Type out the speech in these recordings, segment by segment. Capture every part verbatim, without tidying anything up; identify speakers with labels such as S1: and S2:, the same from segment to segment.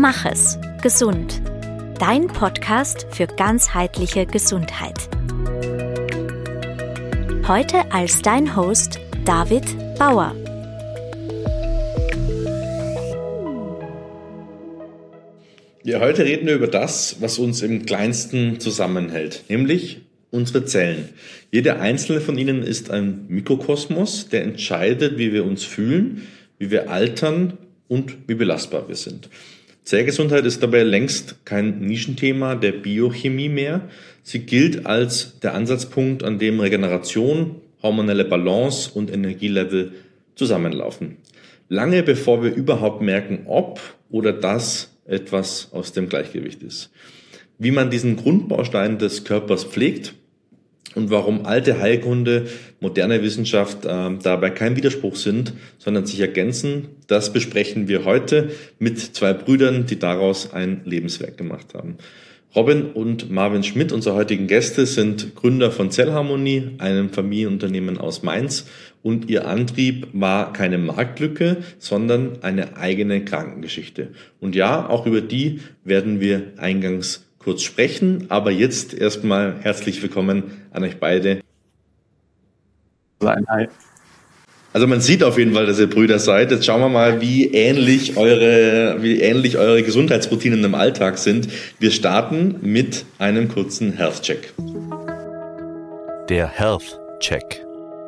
S1: Mach es gesund. Dein Podcast für ganzheitliche Gesundheit. Heute als dein Host David Bauer.
S2: Ja, heute reden wir über das, was uns im Kleinsten zusammenhält, nämlich unsere Zellen. Jede einzelne von ihnen ist ein Mikrokosmos, der entscheidet, wie wir uns fühlen, wie wir altern und wie belastbar wir sind. Zellgesundheit ist dabei längst kein Nischenthema der Biochemie mehr. Sie gilt als der Ansatzpunkt, an dem Regeneration, hormonelle Balance und Energielevel zusammenlaufen. Lange bevor wir überhaupt merken, ob oder dass etwas aus dem Gleichgewicht ist. Wie man diesen Grundbaustein des Körpers pflegt und warum alte Heilkunde, moderne Wissenschaft äh, dabei kein Widerspruch sind, sondern sich ergänzen, das besprechen wir heute mit zwei Brüdern, die daraus ein Lebenswerk gemacht haben. Robin und Marvin Schmidt, unsere heutigen Gäste, sind Gründer von Zellharmonie, einem Familienunternehmen aus Mainz, und ihr Antrieb war keine Marktlücke, sondern eine eigene Krankengeschichte. Und ja, auch über die werden wir eingangs kurz sprechen, aber jetzt erstmal herzlich willkommen an euch beide.
S3: Hi.
S2: Also man sieht auf jeden Fall, dass ihr Brüder seid. Jetzt schauen wir mal, wie ähnlich eure, wie ähnlich eure Gesundheitsroutinen im Alltag sind. Wir starten mit einem kurzen Health Check.
S4: Der Health Check.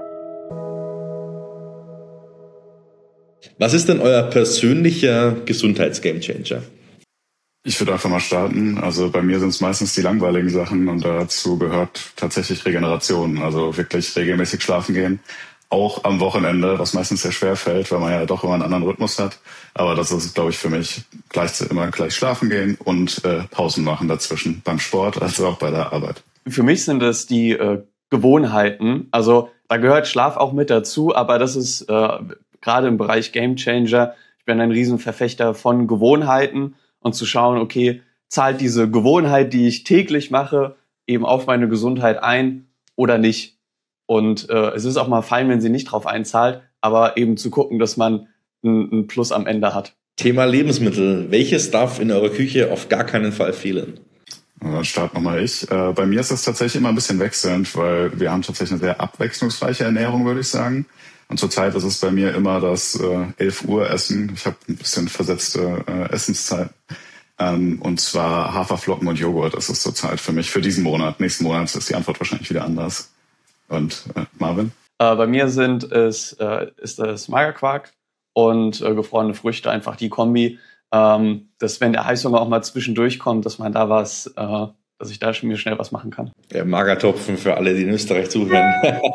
S2: Was ist denn euer persönlicher Gesundheits-Gamechanger?
S3: Ich würde einfach mal starten. Also bei mir sind es meistens die langweiligen Sachen und dazu gehört tatsächlich Regeneration. Also wirklich regelmäßig schlafen gehen. Auch am Wochenende, was meistens sehr schwer fällt, weil man ja doch immer einen anderen Rhythmus hat. Aber das ist, glaube ich, für mich gleich immer gleich schlafen gehen und äh, Pausen machen dazwischen. Beim Sport, als auch bei der Arbeit.
S5: Für mich sind es die äh, Gewohnheiten. Also da gehört Schlaf auch mit dazu, aber das ist äh, gerade im Bereich Gamechanger. Ich bin ein Riesenverfechter von Gewohnheiten. Und zu schauen, okay, zahlt diese Gewohnheit, die ich täglich mache, eben auf meine Gesundheit ein oder nicht. Und äh, es ist auch mal fein, wenn sie nicht drauf einzahlt, aber eben zu gucken, dass man ein Plus am Ende hat.
S2: Thema Lebensmittel. Welches darf in eurer Küche auf gar keinen Fall fehlen?
S3: Dann starte nochmal ich. Äh, bei mir ist das tatsächlich immer ein bisschen wechselnd, weil wir haben tatsächlich eine sehr abwechslungsreiche Ernährung, würde ich sagen. Und zurzeit ist es bei mir immer das äh, elf Uhr Essen. Ich habe ein bisschen versetzte äh, Essenszeit. Ähm, und zwar Haferflocken und Joghurt. Das ist zurzeit für mich für diesen Monat. Nächsten Monat ist die Antwort wahrscheinlich wieder anders. Und äh, Marvin?
S5: Äh, bei mir sind es äh, ist das Magerquark und äh, gefrorene Früchte, einfach die Kombi. Ähm, dass wenn der Heißhunger auch mal zwischendurch kommt, dass man da was, äh, dass ich da schon mir schnell was machen kann.
S2: Der Magertopfen für alle, die in Österreich zuhören.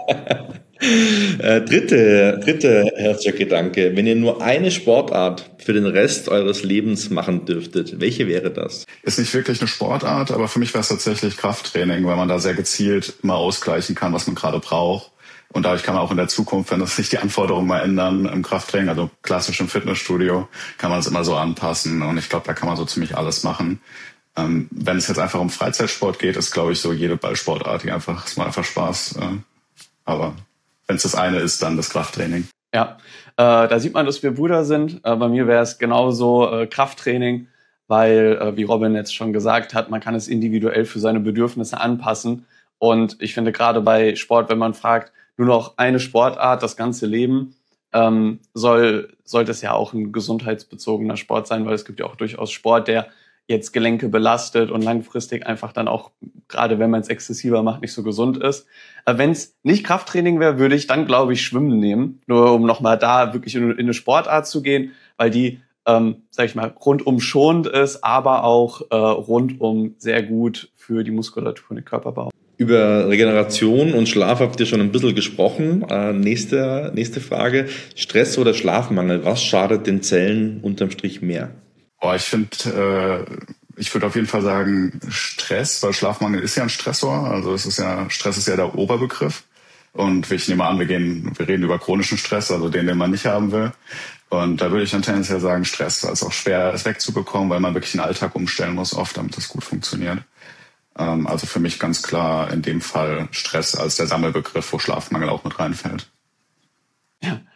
S2: äh, dritte, dritte Herzcheck-Gedanke. Wenn ihr nur eine Sportart für den Rest eures Lebens machen dürftet, welche wäre das?
S3: Ist nicht wirklich eine Sportart, aber für mich wäre es tatsächlich Krafttraining, weil man da sehr gezielt immer ausgleichen kann, was man gerade braucht. Und dadurch kann man auch in der Zukunft, wenn das sich die Anforderungen mal ändern im Krafttraining, also klassisch im Fitnessstudio, kann man es immer so anpassen. Und ich glaube, da kann man so ziemlich alles machen. Ähm, wenn es jetzt einfach um Freizeitsport geht, ist, glaube ich, so jede Ballsportart, die einfach, es macht einfach Spaß. Äh, aber wenn es das eine ist, dann das Krafttraining.
S5: Ja, äh, da sieht man, dass wir Brüder sind. Äh, bei mir wäre es genauso äh, Krafttraining, weil, äh, wie Robin jetzt schon gesagt hat, man kann es individuell für seine Bedürfnisse anpassen. Und ich finde gerade bei Sport, wenn man fragt, nur noch eine Sportart, das ganze Leben, ähm, soll, sollte es ja auch ein gesundheitsbezogener Sport sein, weil es gibt ja auch durchaus Sport, der jetzt Gelenke belastet und langfristig einfach dann auch, gerade wenn man es exzessiver macht, nicht so gesund ist. Wenn es nicht Krafttraining wäre, würde ich dann, glaube ich, Schwimmen nehmen, nur um nochmal da wirklich in, in eine Sportart zu gehen, weil die, ähm, sag ich mal, rundum schonend ist, aber auch äh, rundum sehr gut für die Muskulatur und den Körperbau.
S2: Über Regeneration und Schlaf habt ihr schon ein bisschen gesprochen. Äh, nächste, nächste Frage. Stress oder Schlafmangel, was schadet den Zellen unterm Strich mehr?
S3: Oh, ich finde, äh, ich würde auf jeden Fall sagen Stress, weil Schlafmangel ist ja ein Stressor. Also es ist ja, Stress ist ja der Oberbegriff. Und ich nehme an, wir gehen, wir reden über chronischen Stress, also den, den man nicht haben will. Und da würde ich dann tendenziell sagen Stress, weil es auch schwer ist wegzubekommen, weil man wirklich den Alltag umstellen muss, oft, damit das gut funktioniert. Ähm, also für mich ganz klar in dem Fall Stress als der Sammelbegriff, wo Schlafmangel auch mit reinfällt.
S5: Ja,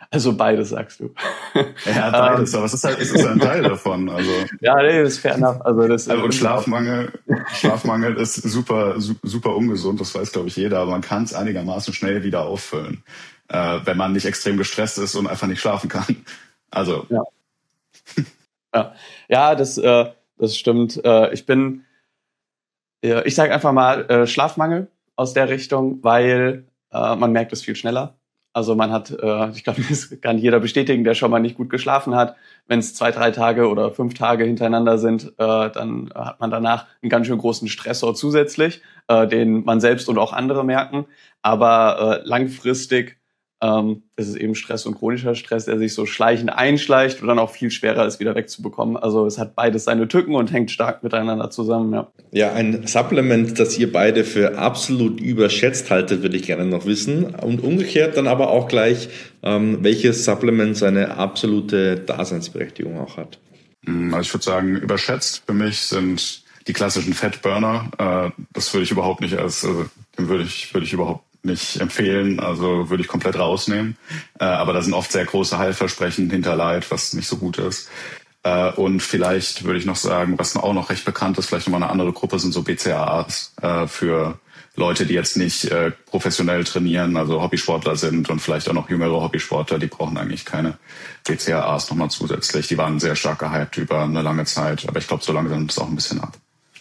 S5: Also beides, sagst du.
S3: Ja, beides, aber es ist halt, es ist ein Teil davon. Also
S5: ja, nee, das ist fair enough. Also das
S3: also und Schlafmangel, Schlafmangel ist super, super ungesund, das weiß, glaube ich, jeder, aber man kann es einigermaßen schnell wieder auffüllen, äh, wenn man nicht extrem gestresst ist und einfach nicht schlafen kann. Also.
S5: Ja, ja. ja das, äh, das stimmt. Äh, ich bin, äh, ich sage einfach mal äh, Schlafmangel aus der Richtung, weil äh, man merkt es viel schneller. Also man hat, äh, ich glaube, das kann jeder bestätigen, der schon mal nicht gut geschlafen hat. Wenn es zwei, drei Tage oder fünf Tage hintereinander sind, äh, dann hat man danach einen ganz schön großen Stressor zusätzlich, äh, den man selbst und auch andere merken. Aber äh, langfristig ähm, ist es eben Stress und chronischer Stress, der sich so schleichend einschleicht und dann auch viel schwerer ist, wieder wegzubekommen. Also es hat beides seine Tücken und hängt stark miteinander zusammen. Ja,
S2: ja, ein Supplement, das ihr beide für absolut überschätzt haltet, würde ich gerne noch wissen. Und umgekehrt dann aber auch gleich, ähm, welches Supplement seine absolute Daseinsberechtigung auch hat.
S3: Also ich würde sagen, überschätzt für mich sind die klassischen Fettburner. Äh, das würde ich überhaupt nicht als, also, den würde ich, würde ich überhaupt nicht empfehlen, also würde ich komplett rausnehmen. Äh, aber da sind oft sehr große Heilversprechen hinterlegt, was nicht so gut ist. Äh, und vielleicht würde ich noch sagen, was auch noch recht bekannt ist, vielleicht nochmal eine andere Gruppe, sind so B C A As äh, für Leute, die jetzt nicht äh, professionell trainieren, also Hobbysportler sind und vielleicht auch noch jüngere Hobbysportler, die brauchen eigentlich keine B C A As nochmal zusätzlich. Die waren sehr stark gehypt über eine lange Zeit, aber ich glaube, so langsam nimmt es auch ein bisschen ab.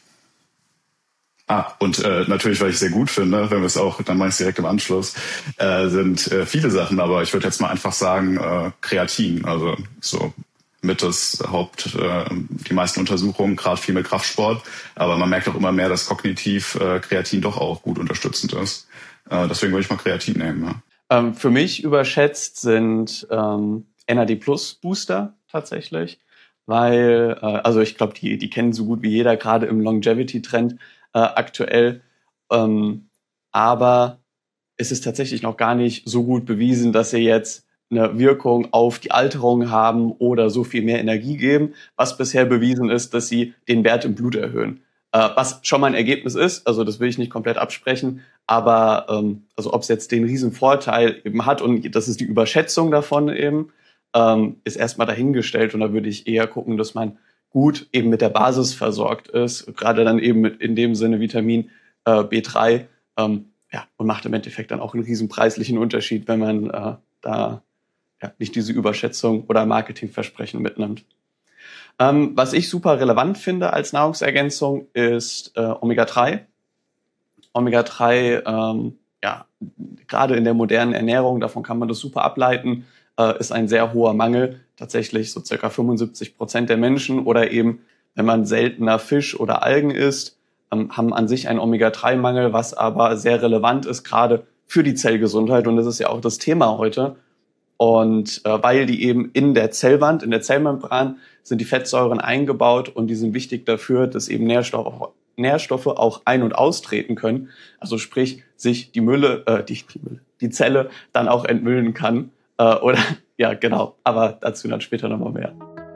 S3: Ah, und äh, natürlich, weil ich sehr gut finde, wenn wir es auch, dann meine ich es direkt im Anschluss, äh, sind äh, viele Sachen, aber ich würde jetzt mal einfach sagen, äh, Kreatin, also so mit das Haupt, äh, die meisten Untersuchungen, gerade viel mit Kraftsport, aber man merkt auch immer mehr, dass kognitiv äh, Kreatin doch auch gut unterstützend ist. Äh, deswegen würde ich mal Kreatin nehmen. Ja.
S5: Ähm, für mich überschätzt sind ähm, N A D Plus Booster tatsächlich, weil, äh, also ich glaube, die, die kennen so gut wie jeder, gerade im Longevity-Trend, Äh, aktuell, ähm, aber es ist tatsächlich noch gar nicht so gut bewiesen, dass sie jetzt eine Wirkung auf die Alterung haben oder so viel mehr Energie geben. Was bisher bewiesen ist, dass sie den Wert im Blut erhöhen. Äh, was schon mal ein Ergebnis ist, also das will ich nicht komplett absprechen, aber ähm, also ob es jetzt den riesen Vorteil eben hat und das ist die Überschätzung davon eben, ähm, ist erstmal dahingestellt und da würde ich eher gucken, dass man gut eben mit der Basis versorgt ist, gerade dann eben mit in dem Sinne Vitamin äh, B drei, ähm, ja, und macht im Endeffekt dann auch einen riesen preislichen Unterschied, wenn man äh, da ja, nicht diese Überschätzung oder Marketingversprechen mitnimmt. Ähm, was ich super relevant finde als Nahrungsergänzung ist äh, Omega drei. Omega drei, ähm, ja, gerade in der modernen Ernährung, davon kann man das super ableiten, äh, ist ein sehr hoher Mangel. Tatsächlich so circa fünfundsiebzig Prozent der Menschen oder eben, wenn man seltener Fisch oder Algen isst, ähm, haben an sich einen Omega drei Mangel, was aber sehr relevant ist, gerade für die Zellgesundheit. Und das ist ja auch das Thema heute. Und äh, weil die eben in der Zellwand, in der Zellmembran sind die Fettsäuren eingebaut und die sind wichtig dafür, dass eben Nährstoffe, Nährstoffe auch ein- und austreten können. Also sprich, sich die Mülle, äh, die, die, Mülle, die Zelle dann auch entmüllen kann. Äh, oder ja, genau. Aber dazu dann später nochmal mehr.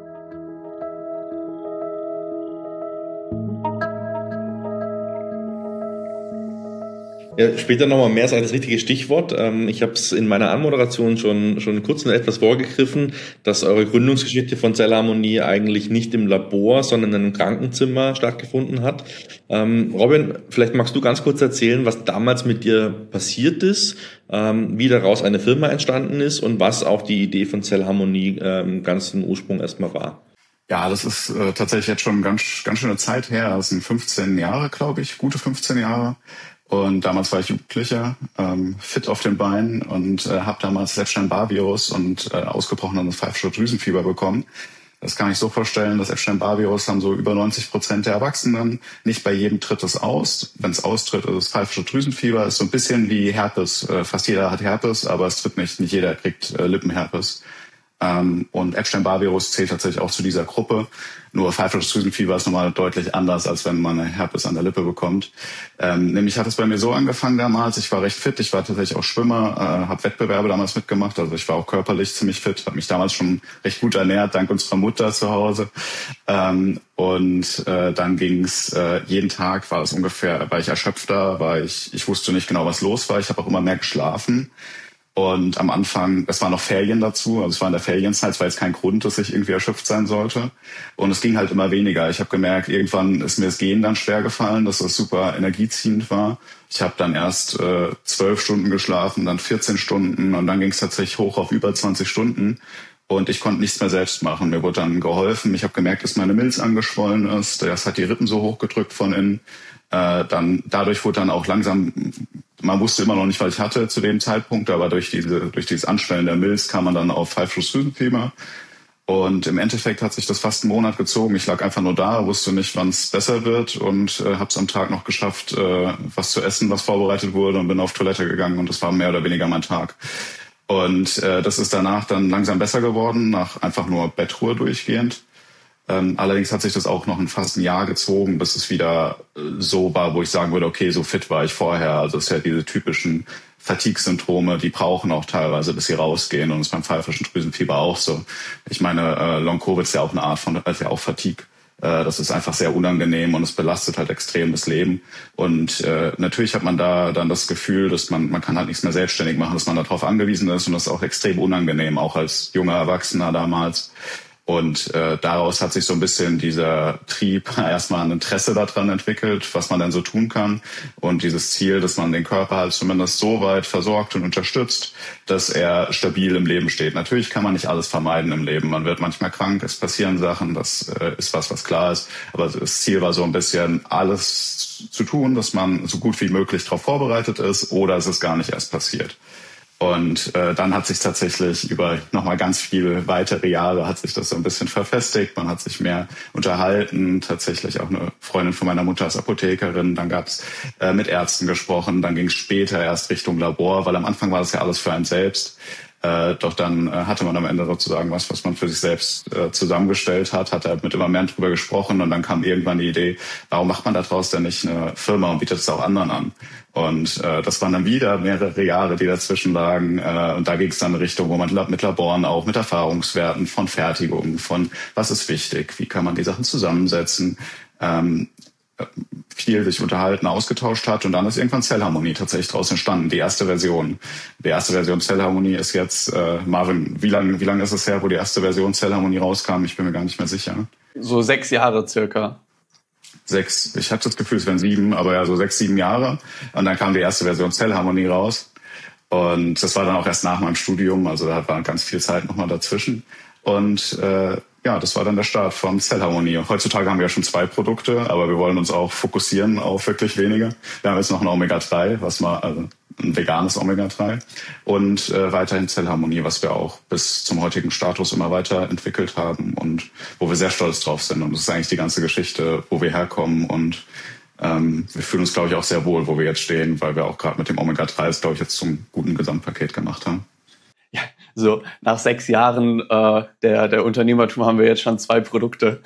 S2: Ja, später nochmal mehr ist eigentlich das richtige Stichwort. Ich habe es in meiner Anmoderation schon, schon kurz noch etwas vorgegriffen, dass eure Gründungsgeschichte von Zellharmonie eigentlich nicht im Labor, sondern in einem Krankenzimmer stattgefunden hat. Ähm, Robin, vielleicht magst du ganz kurz erzählen, was damals mit dir passiert ist, ähm, wie daraus eine Firma entstanden ist und was auch die Idee von Zellharmonie äh, im ganzen Ursprung erstmal war.
S3: Ja, das ist äh, tatsächlich jetzt schon ganz, ganz schöne Zeit her. Das sind fünfzehn Jahre, glaube ich, gute fünfzehn Jahre. Und damals war ich Jugendlicher, ähm, fit auf den Beinen und äh, habe damals Epstein-Barr-Virus und äh, ausgebrochenes pfeifische Drüsenfieber bekommen. Das kann ich so vorstellen, das Epstein-Barr-Virus haben so über neunzig Prozent der Erwachsenen. Nicht bei jedem tritt es aus. Wenn es austritt, ist es pfeifische Drüsenfieber. Ist so ein bisschen wie Herpes. Äh, fast jeder hat Herpes, aber es tritt nicht. Nicht jeder kriegt äh, Lippenherpes. Ähm, und Epstein-Barr-Virus zählt tatsächlich auch zu dieser Gruppe. Nur pfeifisches Drüsenfieber ist nochmal deutlich anders, als wenn man eine Herpes an der Lippe bekommt. Ähm, nämlich hat es bei mir so angefangen damals. Ich war recht fit. Ich war tatsächlich auch Schwimmer, äh, habe Wettbewerbe damals mitgemacht. Also ich war auch körperlich ziemlich fit, habe mich damals schon recht gut ernährt, dank unserer Mutter zu Hause. Ähm, und äh, dann ging's äh, jeden Tag, war es ungefähr, war ich erschöpfter, war ich, ich wusste nicht genau, was los war. Ich habe auch immer mehr geschlafen. Und am Anfang, es waren noch Ferien dazu, also es war in der Ferienzeit, es war jetzt kein Grund, dass ich irgendwie erschöpft sein sollte. Und es ging halt immer weniger. Ich habe gemerkt, irgendwann ist mir das Gehen dann schwer gefallen, dass das super energieziehend war. Ich habe dann erst äh, zwölf Stunden geschlafen, dann vierzehn Stunden und dann ging es tatsächlich hoch auf über zwanzig Stunden. Und ich konnte nichts mehr selbst machen. Mir wurde dann geholfen. Ich habe gemerkt, dass meine Milz angeschwollen ist. Das hat die Rippen so hochgedrückt von innen. Äh, dann dadurch wurde dann auch langsam, man wusste immer noch nicht, was ich hatte zu dem Zeitpunkt, aber durch diese durch dieses Anschwellen der Milz kam man dann auf Pfeifschlussdrüsenfieber. Und im Endeffekt hat sich das fast einen Monat gezogen. Ich lag einfach nur da, wusste nicht, wann es besser wird und äh, habe es am Tag noch geschafft, äh, was zu essen, was vorbereitet wurde und bin auf Toilette gegangen und das war mehr oder weniger mein Tag. Und äh, das ist danach dann langsam besser geworden, nach einfach nur Bettruhe durchgehend. Ähm, allerdings hat sich das auch noch in fast ein Jahr gezogen, bis es wieder äh, so war, wo ich sagen würde, okay, so fit war ich vorher. Also es ist ja diese typischen Fatigue-Symptome, die brauchen auch teilweise, bis sie rausgehen. Und das ist beim pfeifischen Drüsenfieber auch so. Ich meine, äh, Long-Covid ist ja auch eine Art von, also ja auch Fatigue. Äh, das ist einfach sehr unangenehm und es belastet halt extrem das Leben. Und äh, natürlich hat man da dann das Gefühl, dass man, man kann halt nichts mehr selbstständig machen, dass man darauf angewiesen ist. Und das ist auch extrem unangenehm, auch als junger Erwachsener damals. Und äh, daraus hat sich so ein bisschen dieser Trieb, erstmal ein Interesse daran entwickelt, was man denn so tun kann. Und dieses Ziel, dass man den Körper halt zumindest so weit versorgt und unterstützt, dass er stabil im Leben steht. Natürlich kann man nicht alles vermeiden im Leben. Man wird manchmal krank, es passieren Sachen, das äh, ist was, was klar ist. Aber das Ziel war so ein bisschen, alles zu tun, dass man so gut wie möglich darauf vorbereitet ist oder es ist gar nicht erst passiert. Und äh, dann hat sich tatsächlich über nochmal ganz viele weitere Jahre hat sich das so ein bisschen verfestigt. Man hat sich mehr unterhalten. Tatsächlich auch eine Freundin von meiner Mutter ist Apothekerin. Dann gab's äh, mit Ärzten gesprochen. Dann ging es später erst Richtung Labor, weil am Anfang war das ja alles für einen selbst. Äh, doch dann äh, hatte man am Ende sozusagen was, was man für sich selbst äh, zusammengestellt hat, hat halt mit immer mehr drüber gesprochen und dann kam irgendwann die Idee, warum macht man daraus denn nicht eine Firma und bietet es auch anderen an? Und äh, das waren dann wieder mehrere Jahre, die dazwischen lagen. Äh, und da ging es dann in Richtung, wo man mit Laboren auch, mit Erfahrungswerten von Fertigung, von was ist wichtig, wie kann man die Sachen zusammensetzen, ähm, viel sich unterhalten, ausgetauscht hat. Und dann ist irgendwann Zellharmonie tatsächlich daraus entstanden, die erste Version. Die erste Version Zellharmonie ist jetzt, äh, Marvin, wie lange wie lang ist es her, wo die erste Version Zellharmonie rauskam? Ich bin mir gar nicht mehr sicher.
S5: So sechs Jahre circa.
S3: Sechs, ich hatte das Gefühl, es wären sieben, aber ja, so sechs, sieben Jahre. Und dann kam die erste Version Zellharmonie raus. Und das war dann auch erst nach meinem Studium, also da war ganz viel Zeit nochmal dazwischen. Und äh, ja, das war dann der Start von Zellharmonie. Heutzutage haben wir ja schon zwei Produkte, aber wir wollen uns auch fokussieren auf wirklich wenige. Wir haben jetzt noch ein Omega drei, was mal, also ein veganes Omega drei und äh, weiterhin Zellharmonie, was wir auch bis zum heutigen Status immer weiter entwickelt haben und wo wir sehr stolz drauf sind. Und das ist eigentlich die ganze Geschichte, wo wir herkommen und ähm, wir fühlen uns, glaube ich, auch sehr wohl, wo wir jetzt stehen, weil wir auch gerade mit dem Omega drei es, glaube ich, jetzt zum guten Gesamtpaket gemacht haben.
S5: Ja, so nach sechs Jahren äh, der, der Unternehmertum haben wir jetzt schon zwei Produkte.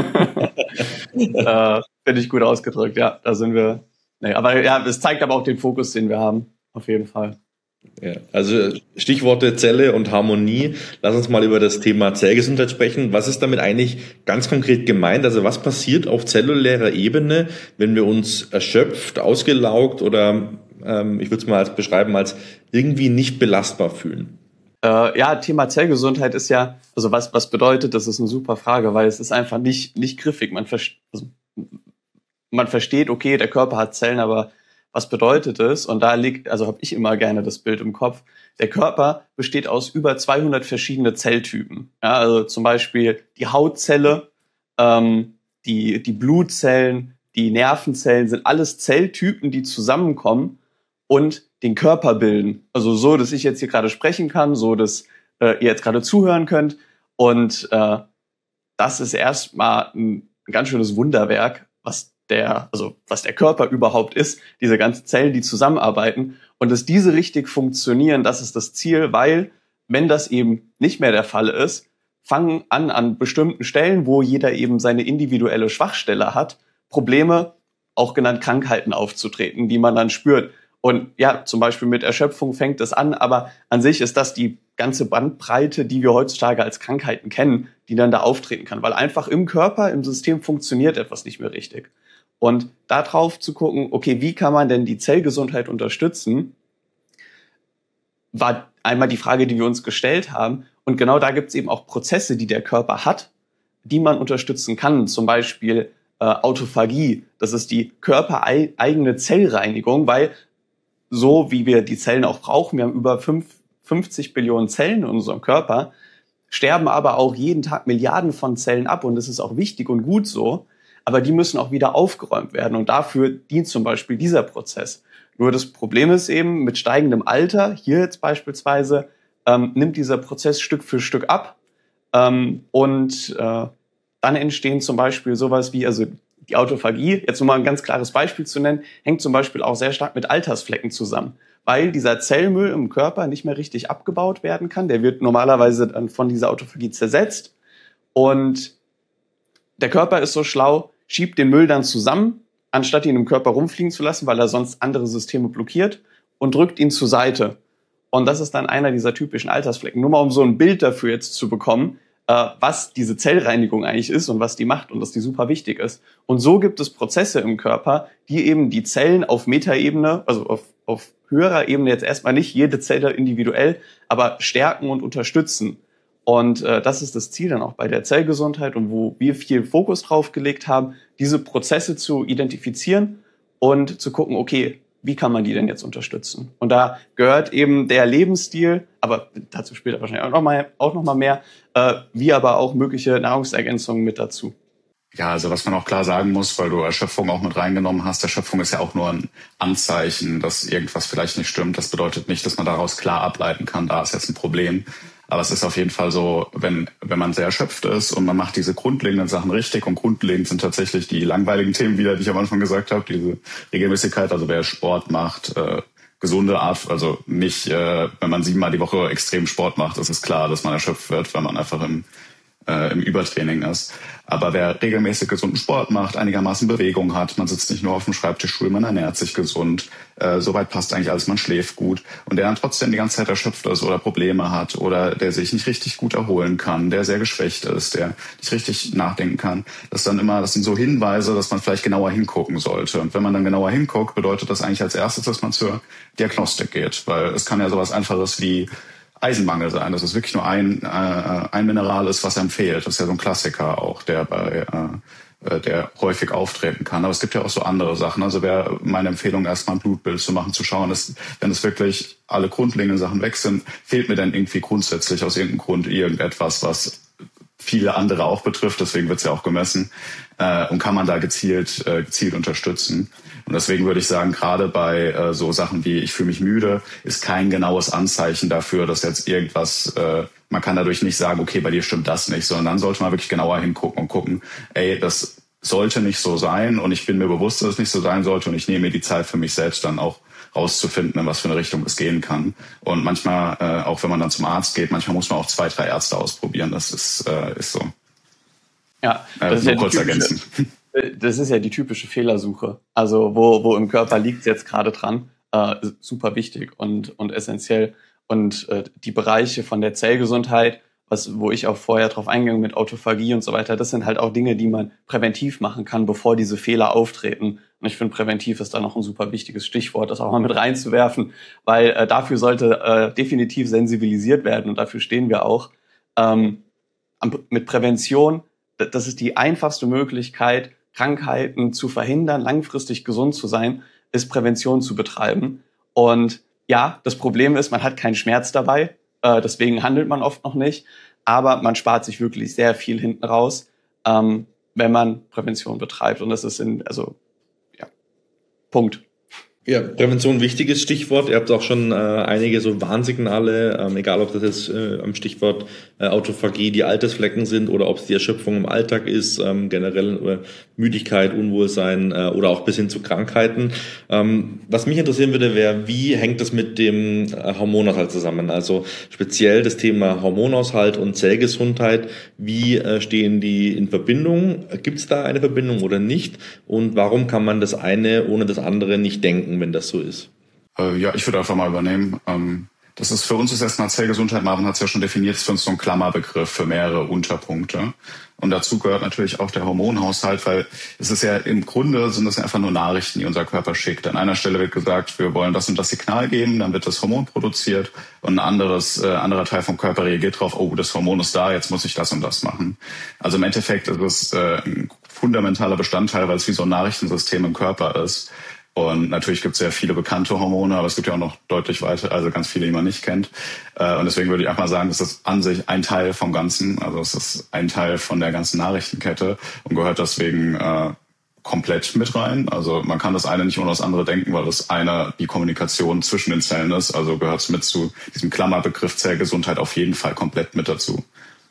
S5: äh, Finde ich gut ausgedrückt, ja, da sind wir. Nee, aber ja, es zeigt aber auch den Fokus, den wir haben, auf jeden Fall.
S2: Ja, also Stichworte Zelle und Harmonie. Lass uns mal über das Thema Zellgesundheit sprechen. Was ist damit eigentlich ganz konkret gemeint? Also was passiert auf zellulärer Ebene, wenn wir uns erschöpft, ausgelaugt oder ähm, ich würde es mal als beschreiben als irgendwie nicht belastbar fühlen?
S5: Äh, ja, Thema Zellgesundheit ist ja, also was was bedeutet, das ist eine super Frage, weil es ist einfach nicht nicht griffig. Man, ver- also, man versteht, okay, der Körper hat Zellen, aber was bedeutet es? Und da liegt, also habe ich immer gerne das Bild im Kopf. Der Körper besteht aus über zweihundert verschiedene Zelltypen. Ja, also zum Beispiel die Hautzelle, ähm, die die Blutzellen, die Nervenzellen sind alles Zelltypen, die zusammenkommen und den Körper bilden. Also so, dass ich jetzt hier gerade sprechen kann, so, dass äh, ihr jetzt gerade zuhören könnt. Und äh, das ist erstmal ein, ein ganz schönes Wunderwerk, was der, also was der Körper überhaupt ist, diese ganzen Zellen, die zusammenarbeiten. Und dass diese richtig funktionieren, das ist das Ziel, weil, wenn das eben nicht mehr der Fall ist, fangen an, an bestimmten Stellen, wo jeder eben seine individuelle Schwachstelle hat, Probleme, auch genannt Krankheiten, aufzutreten, die man dann spürt. Und ja, zum Beispiel mit Erschöpfung fängt es an, aber an sich ist das die ganze Bandbreite, die wir heutzutage als Krankheiten kennen, die dann da auftreten kann. Weil einfach im Körper, im System funktioniert etwas nicht mehr richtig. Und da drauf zu gucken, okay, wie kann man denn die Zellgesundheit unterstützen? war einmal die Frage, die wir uns gestellt haben. Und genau da gibt es eben auch Prozesse, die der Körper hat, die man unterstützen kann. Zum Beispiel äh, Autophagie. Das ist die körpereigene Zellreinigung, weil so wie wir die Zellen auch brauchen, wir haben über fünfzig Billionen Zellen in unserem Körper, sterben aber auch jeden Tag Milliarden von Zellen ab. Und das ist auch wichtig und gut so. Aber die müssen auch wieder aufgeräumt werden. Und dafür dient zum Beispiel dieser Prozess. Nur das Problem ist eben, mit steigendem Alter, hier jetzt beispielsweise, ähm, nimmt dieser Prozess Stück für Stück ab. Ähm, und äh, dann entstehen zum Beispiel sowas wie, also die Autophagie, jetzt nur mal ein ganz klares Beispiel zu nennen, hängt zum Beispiel auch sehr stark mit Altersflecken zusammen. Weil dieser Zellmüll im Körper nicht mehr richtig abgebaut werden kann. Der wird normalerweise dann von dieser Autophagie zersetzt. Und der Körper ist so schlau, schiebt den Müll dann zusammen, anstatt ihn im Körper rumfliegen zu lassen, weil er sonst andere Systeme blockiert, und drückt ihn zur Seite. Und das ist dann einer dieser typischen Altersflecken. Nur mal um so ein Bild dafür jetzt zu bekommen, äh, was diese Zellreinigung eigentlich ist und was die macht und dass die super wichtig ist. Und so gibt es Prozesse im Körper, die eben die Zellen auf Metaebene, also auf, auf höherer Ebene jetzt erstmal nicht, jede Zelle individuell, aber stärken und unterstützen. Und äh, das ist das Ziel dann auch bei der Zellgesundheit und wo wir viel Fokus drauf gelegt haben, diese Prozesse zu identifizieren und zu gucken, okay, wie kann man die denn jetzt unterstützen? Und da gehört eben der Lebensstil, aber dazu später wahrscheinlich auch noch mal, auch noch mal mehr, äh, wie aber auch mögliche Nahrungsergänzungen mit dazu.
S3: Ja, also was man auch klar sagen muss, weil du Erschöpfung auch mit reingenommen hast, Erschöpfung ist ja auch nur ein Anzeichen, dass irgendwas vielleicht nicht stimmt. Das bedeutet nicht, dass man daraus klar ableiten kann, da ist jetzt ein Problem. Aber es ist auf jeden Fall so, wenn wenn man sehr erschöpft ist und man macht diese grundlegenden Sachen richtig, und grundlegend sind tatsächlich die langweiligen Themen wieder, die ich am Anfang gesagt habe, diese Regelmäßigkeit, also wer Sport macht, äh, gesunde Art, also nicht, äh, wenn man siebenmal die Woche extrem Sport macht, ist es klar, dass man erschöpft wird, weil man einfach im äh, im Übertraining ist. Aber wer regelmäßig gesunden Sport macht, einigermaßen Bewegung hat, man sitzt nicht nur auf dem Schreibtischstuhl, man ernährt sich gesund, äh, soweit passt eigentlich alles, man schläft gut, und der dann trotzdem die ganze Zeit erschöpft ist oder Probleme hat oder der sich nicht richtig gut erholen kann, der sehr geschwächt ist, der nicht richtig nachdenken kann, das dann immer, das sind so Hinweise, dass man vielleicht genauer hingucken sollte. Und wenn man dann genauer hinguckt, bedeutet das eigentlich als erstes, dass man zur Diagnostik geht, weil es kann ja sowas Einfaches wie Eisenmangel sein, dass es wirklich nur ein, äh, ein Mineral ist, was einem fehlt. Das ist ja so ein Klassiker auch, der bei äh, der häufig auftreten kann. Aber es gibt ja auch so andere Sachen. Also wäre meine Empfehlung, erstmal ein Blutbild zu machen, zu schauen, dass, wenn es wirklich alle grundlegenden Sachen weg sind, fehlt mir dann irgendwie grundsätzlich aus irgendeinem Grund irgendetwas, was viele andere auch betrifft. Deswegen wird es ja auch gemessen. Äh, und kann man da gezielt, äh, gezielt unterstützen. Und deswegen würde ich sagen, gerade bei äh, so Sachen wie ich fühle mich müde, ist kein genaues Anzeichen dafür, dass jetzt irgendwas, äh, man kann dadurch nicht sagen, okay, bei dir stimmt das nicht, sondern dann sollte man wirklich genauer hingucken und gucken, ey, das sollte nicht so sein und ich bin mir bewusst, dass es nicht so sein sollte und ich nehme mir die Zeit für mich selbst dann auch rauszufinden, in was für eine Richtung es gehen kann. Und manchmal, äh, auch wenn man dann zum Arzt geht, manchmal muss man auch zwei, drei Ärzte ausprobieren, das ist, äh, ist so.
S5: Ja, das
S3: äh,
S5: ist
S3: nur
S5: ja
S3: kurz
S5: typische,
S3: ergänzen.
S5: Das ist ja die typische Fehlersuche. Also wo, wo im Körper liegt es jetzt gerade dran, äh, super wichtig und, und essentiell. Und äh, die Bereiche von der Zellgesundheit, was, wo ich auch vorher drauf eingegangen mit Autophagie und so weiter, das sind halt auch Dinge, die man präventiv machen kann, bevor diese Fehler auftreten. Und ich finde, präventiv ist da noch ein super wichtiges Stichwort, das auch mal mit reinzuwerfen, weil äh, dafür sollte äh, definitiv sensibilisiert werden und dafür stehen wir auch. Ähm, mit Prävention, das ist die einfachste Möglichkeit, Krankheiten zu verhindern, langfristig gesund zu sein, ist Prävention zu betreiben. Und ja, das Problem ist, man hat keinen Schmerz dabei, äh, deswegen handelt man oft noch nicht, aber man spart sich wirklich sehr viel hinten raus, ähm, wenn man Prävention betreibt. Und das ist in, also, ja, Punkt.
S2: Ja, Prävention, wichtiges Stichwort. Ihr habt auch schon äh, einige so Warnsignale, ähm, egal ob das jetzt äh, am Stichwort äh, Autophagie die Altersflecken sind oder ob es die Erschöpfung im Alltag ist, ähm, generell äh, Müdigkeit, Unwohlsein äh, oder auch bis hin zu Krankheiten. Ähm, was mich interessieren würde, wäre, wie hängt das mit dem äh, Hormonhaushalt zusammen? Also speziell das Thema Hormonhaushalt und Zellgesundheit. Wie äh, stehen die in Verbindung? Gibt es da eine Verbindung oder nicht? Und warum kann man das eine ohne das andere nicht denken, wenn das so ist?
S3: Äh, ja, ich würde einfach mal übernehmen. Ähm, Das ist für uns ist erstmal Zellgesundheit, Marvin hat es ja schon definiert, ist für uns so ein Klammerbegriff für mehrere Unterpunkte. Und dazu gehört natürlich auch der Hormonhaushalt, weil es ist ja im Grunde sind das einfach nur Nachrichten, die unser Körper schickt. An einer Stelle wird gesagt, wir wollen das und das Signal geben, dann wird das Hormon produziert und ein anderes, äh, anderer Teil vom Körper reagiert drauf, oh, das Hormon ist da, jetzt muss ich das und das machen. Also im Endeffekt ist es äh, ein fundamentaler Bestandteil, weil es wie so ein Nachrichtensystem im Körper ist. Und natürlich gibt es sehr viele bekannte Hormone, aber es gibt ja auch noch deutlich weiter, also ganz viele, die man nicht kennt. Und deswegen würde ich einfach mal sagen, das ist an sich ein Teil vom Ganzen. Also es ist ein Teil von der ganzen Nachrichtenkette und gehört deswegen äh, komplett mit rein. Also man kann das eine nicht ohne das andere denken, weil das eine die Kommunikation zwischen den Zellen ist. Also gehört es mit zu diesem Klammerbegriff Zellgesundheit auf jeden Fall komplett mit dazu.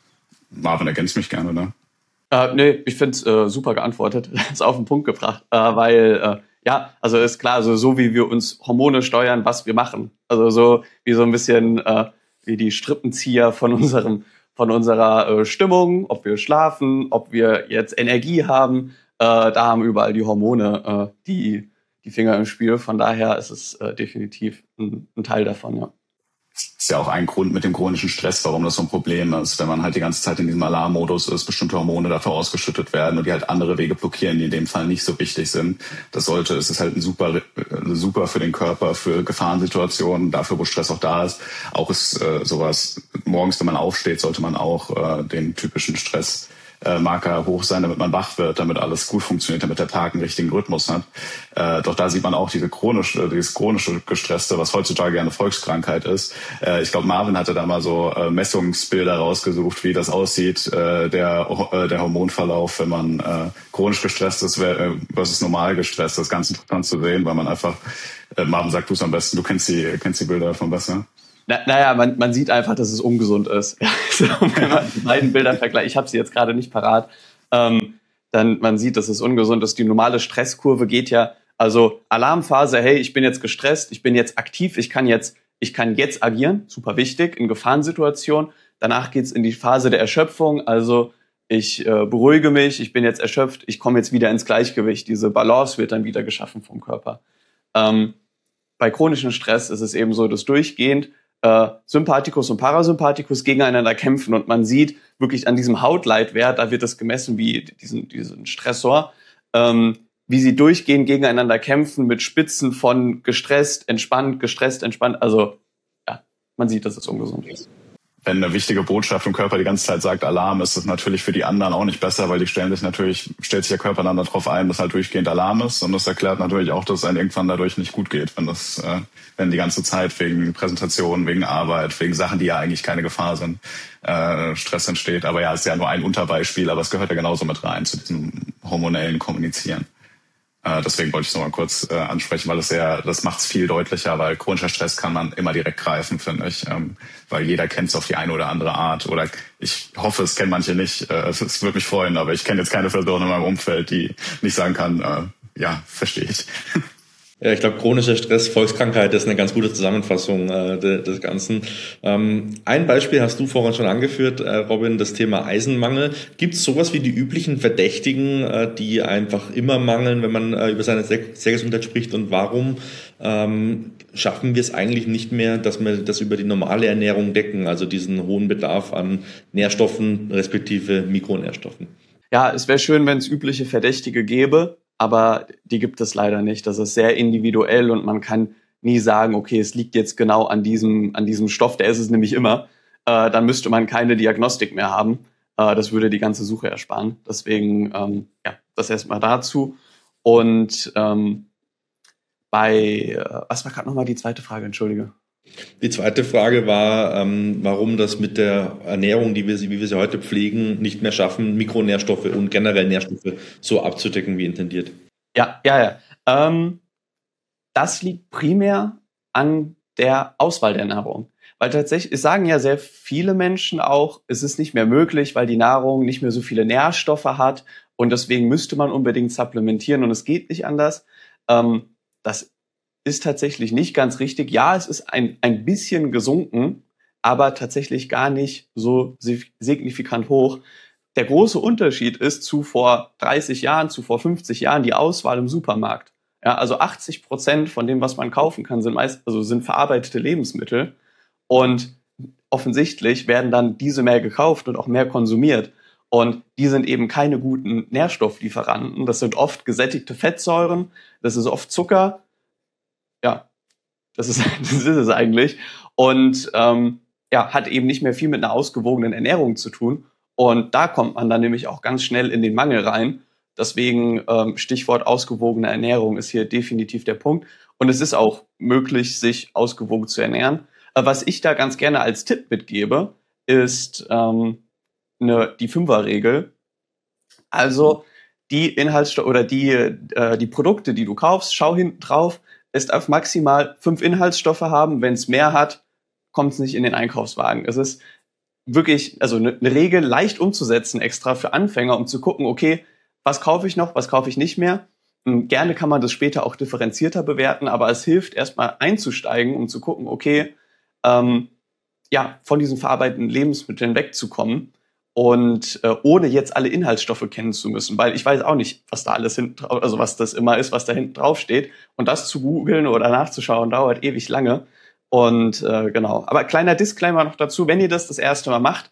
S3: Marvin ergänzt mich gerne, ne?
S5: Äh, nee, ich finde es äh, super geantwortet. ist auf den Punkt gebracht, äh, weil... Äh, Ja, also ist klar, also so wie wir uns Hormone steuern, was wir machen. Also so wie so ein bisschen äh, wie die Strippenzieher von unserem von unserer äh, Stimmung, ob wir schlafen, ob wir jetzt Energie haben. Äh, da haben überall die Hormone äh, die die Finger im Spiel. Von daher ist es äh, definitiv ein, ein Teil davon, ja.
S3: Das ist ja auch ein Grund mit dem chronischen Stress, warum das so ein Problem ist. Wenn man halt die ganze Zeit in diesem Alarmmodus ist, bestimmte Hormone dafür ausgeschüttet werden und die halt andere Wege blockieren, die in dem Fall nicht so wichtig sind. Das sollte, es ist halt ein super, super für den Körper, für Gefahrensituationen, dafür, wo Stress auch da ist. Auch ist äh, sowas, morgens, wenn man aufsteht, sollte man auch äh, den typischen Stress Marker hoch sein, damit man wach wird, damit alles gut funktioniert, damit der Tag einen richtigen Rhythmus hat. Äh, doch da sieht man auch diese chronische, dieses chronische Gestresste, was heutzutage eine Volkskrankheit ist. Äh, ich glaube, Marvin hatte da mal so äh, Messungsbilder rausgesucht, wie das aussieht, äh, der äh, der Hormonverlauf, wenn man äh, chronisch gestresst ist versus normal gestresst. Das ist ganz interessant zu sehen, weil man einfach, äh, Marvin, sag du es am besten, du kennst die kennst die Bilder davon besser.
S5: Na, naja, man, man sieht einfach, dass es ungesund ist. Also, wenn man die beiden Bilder vergleicht, ich habe sie jetzt gerade nicht parat, ähm, dann man sieht, dass es ungesund ist. Die normale Stresskurve geht ja, also Alarmphase, hey, ich bin jetzt gestresst, ich bin jetzt aktiv, ich kann jetzt, ich kann jetzt agieren, super wichtig, in Gefahrensituationen. Danach geht's in die Phase der Erschöpfung, also ich äh, beruhige mich, ich bin jetzt erschöpft, ich komme jetzt wieder ins Gleichgewicht. Diese Balance wird dann wieder geschaffen vom Körper. Ähm, bei chronischem Stress ist es eben so, dass durchgehend Äh, Sympathikus und Parasympathikus gegeneinander kämpfen und man sieht wirklich an diesem Hautleitwert, da wird das gemessen wie diesen, diesen Stressor, ähm, wie sie durchgehend gegeneinander kämpfen mit Spitzen von gestresst, entspannt, gestresst, entspannt. Also ja, man sieht, dass es ungesund ist.
S3: Wenn eine wichtige Botschaft im Körper die ganze Zeit sagt Alarm, ist das natürlich für die anderen auch nicht besser, weil die stellen sich natürlich, stellt sich der Körper dann darauf ein, dass halt durchgehend Alarm ist. Und das erklärt natürlich auch, dass es einem irgendwann dadurch nicht gut geht, wenn das, äh, wenn die ganze Zeit wegen Präsentationen, wegen Arbeit, wegen Sachen, die ja eigentlich keine Gefahr sind, äh, Stress entsteht. Aber ja, es ist ja nur ein Unterbeispiel, aber es gehört ja genauso mit rein zu diesem hormonellen Kommunizieren. Äh, deswegen wollte ich es nochmal kurz äh, ansprechen, weil es sehr, das macht es viel deutlicher, weil chronischer Stress kann man immer direkt greifen, finde ich, ähm, weil jeder kennt es auf die eine oder andere Art. Oder ich hoffe, es kennen manche nicht. Äh, es, es würde mich freuen, aber ich kenne jetzt keine Person in meinem Umfeld, die nicht sagen kann, äh, ja, verstehe ich.
S2: Ja, ich glaube, chronischer Stress, Volkskrankheit ist eine ganz gute Zusammenfassung äh, de, des Ganzen. Ähm, ein Beispiel hast du vorhin schon angeführt, äh, Robin, das Thema Eisenmangel. Gibt es sowas wie die üblichen Verdächtigen, äh, die einfach immer mangeln, wenn man äh, über seine Zellgesundheit spricht? Und warum ähm, schaffen wir es eigentlich nicht mehr, dass wir das über die normale Ernährung decken, also diesen hohen Bedarf an Nährstoffen respektive Mikronährstoffen?
S5: Ja, es wäre schön, wenn es übliche Verdächtige gäbe. Aber die gibt es leider nicht. Das ist sehr individuell und man kann nie sagen, okay, es liegt jetzt genau an diesem, an diesem Stoff, der ist es nämlich immer. Äh, dann müsste man keine Diagnostik mehr haben. Äh, das würde die ganze Suche ersparen. Deswegen, ähm, ja, das erstmal dazu. Und ähm, bei, äh, was war gerade nochmal die zweite Frage, entschuldige.
S2: Die zweite Frage war, ähm, warum das mit der Ernährung, die wir, wie wir sie heute pflegen, nicht mehr schaffen, Mikronährstoffe und generell Nährstoffe so abzudecken wie intendiert.
S5: Ja, ja, ja. Ähm, das liegt primär an der Auswahl der Nahrung. Weil tatsächlich, es sagen ja sehr viele Menschen auch, es ist nicht mehr möglich, weil die Nahrung nicht mehr so viele Nährstoffe hat und deswegen müsste man unbedingt supplementieren und es geht nicht anders. Ähm, das ist tatsächlich nicht ganz richtig. Ja, es ist ein, ein bisschen gesunken, aber tatsächlich gar nicht so signifikant hoch. Der große Unterschied ist zu vor dreißig Jahren, zu vor fünfzig Jahren die Auswahl im Supermarkt. Ja, also achtzig Prozent von dem, was man kaufen kann, sind meist, also sind verarbeitete Lebensmittel. Und offensichtlich werden dann diese mehr gekauft und auch mehr konsumiert. Und die sind eben keine guten Nährstofflieferanten. Das sind oft gesättigte Fettsäuren, das ist oft Zucker. Ja, das ist, das ist es eigentlich. Und ähm, ja, hat eben nicht mehr viel mit einer ausgewogenen Ernährung zu tun. Und da kommt man dann nämlich auch ganz schnell in den Mangel rein. Deswegen ähm, Stichwort ausgewogene Ernährung ist hier definitiv der Punkt. Und es ist auch möglich, sich ausgewogen zu ernähren. Äh, was ich da ganz gerne als Tipp mitgebe, ist ähm, eine, die Fünfer-Regel. Also die Inhaltsstoffe oder die, äh, die Produkte, die du kaufst, schau hinten drauf, es darf maximal fünf Inhaltsstoffe haben. Wenn es mehr hat, kommt es nicht in den Einkaufswagen. Es ist wirklich, also eine, eine Regel leicht umzusetzen, extra für Anfänger, um zu gucken, okay, was kaufe ich noch, was kaufe ich nicht mehr. Und gerne kann man das später auch differenzierter bewerten, aber es hilft erstmal einzusteigen, um zu gucken, okay, ähm, ja, von diesen verarbeiteten Lebensmitteln wegzukommen und äh, ohne jetzt alle Inhaltsstoffe kennen zu müssen, weil ich weiß auch nicht, was da alles hinten, also was das immer ist, was da hinten drauf steht. Und das zu googeln oder nachzuschauen dauert ewig lange. Und äh, genau, aber kleiner Disclaimer noch dazu, wenn ihr das das erste Mal macht,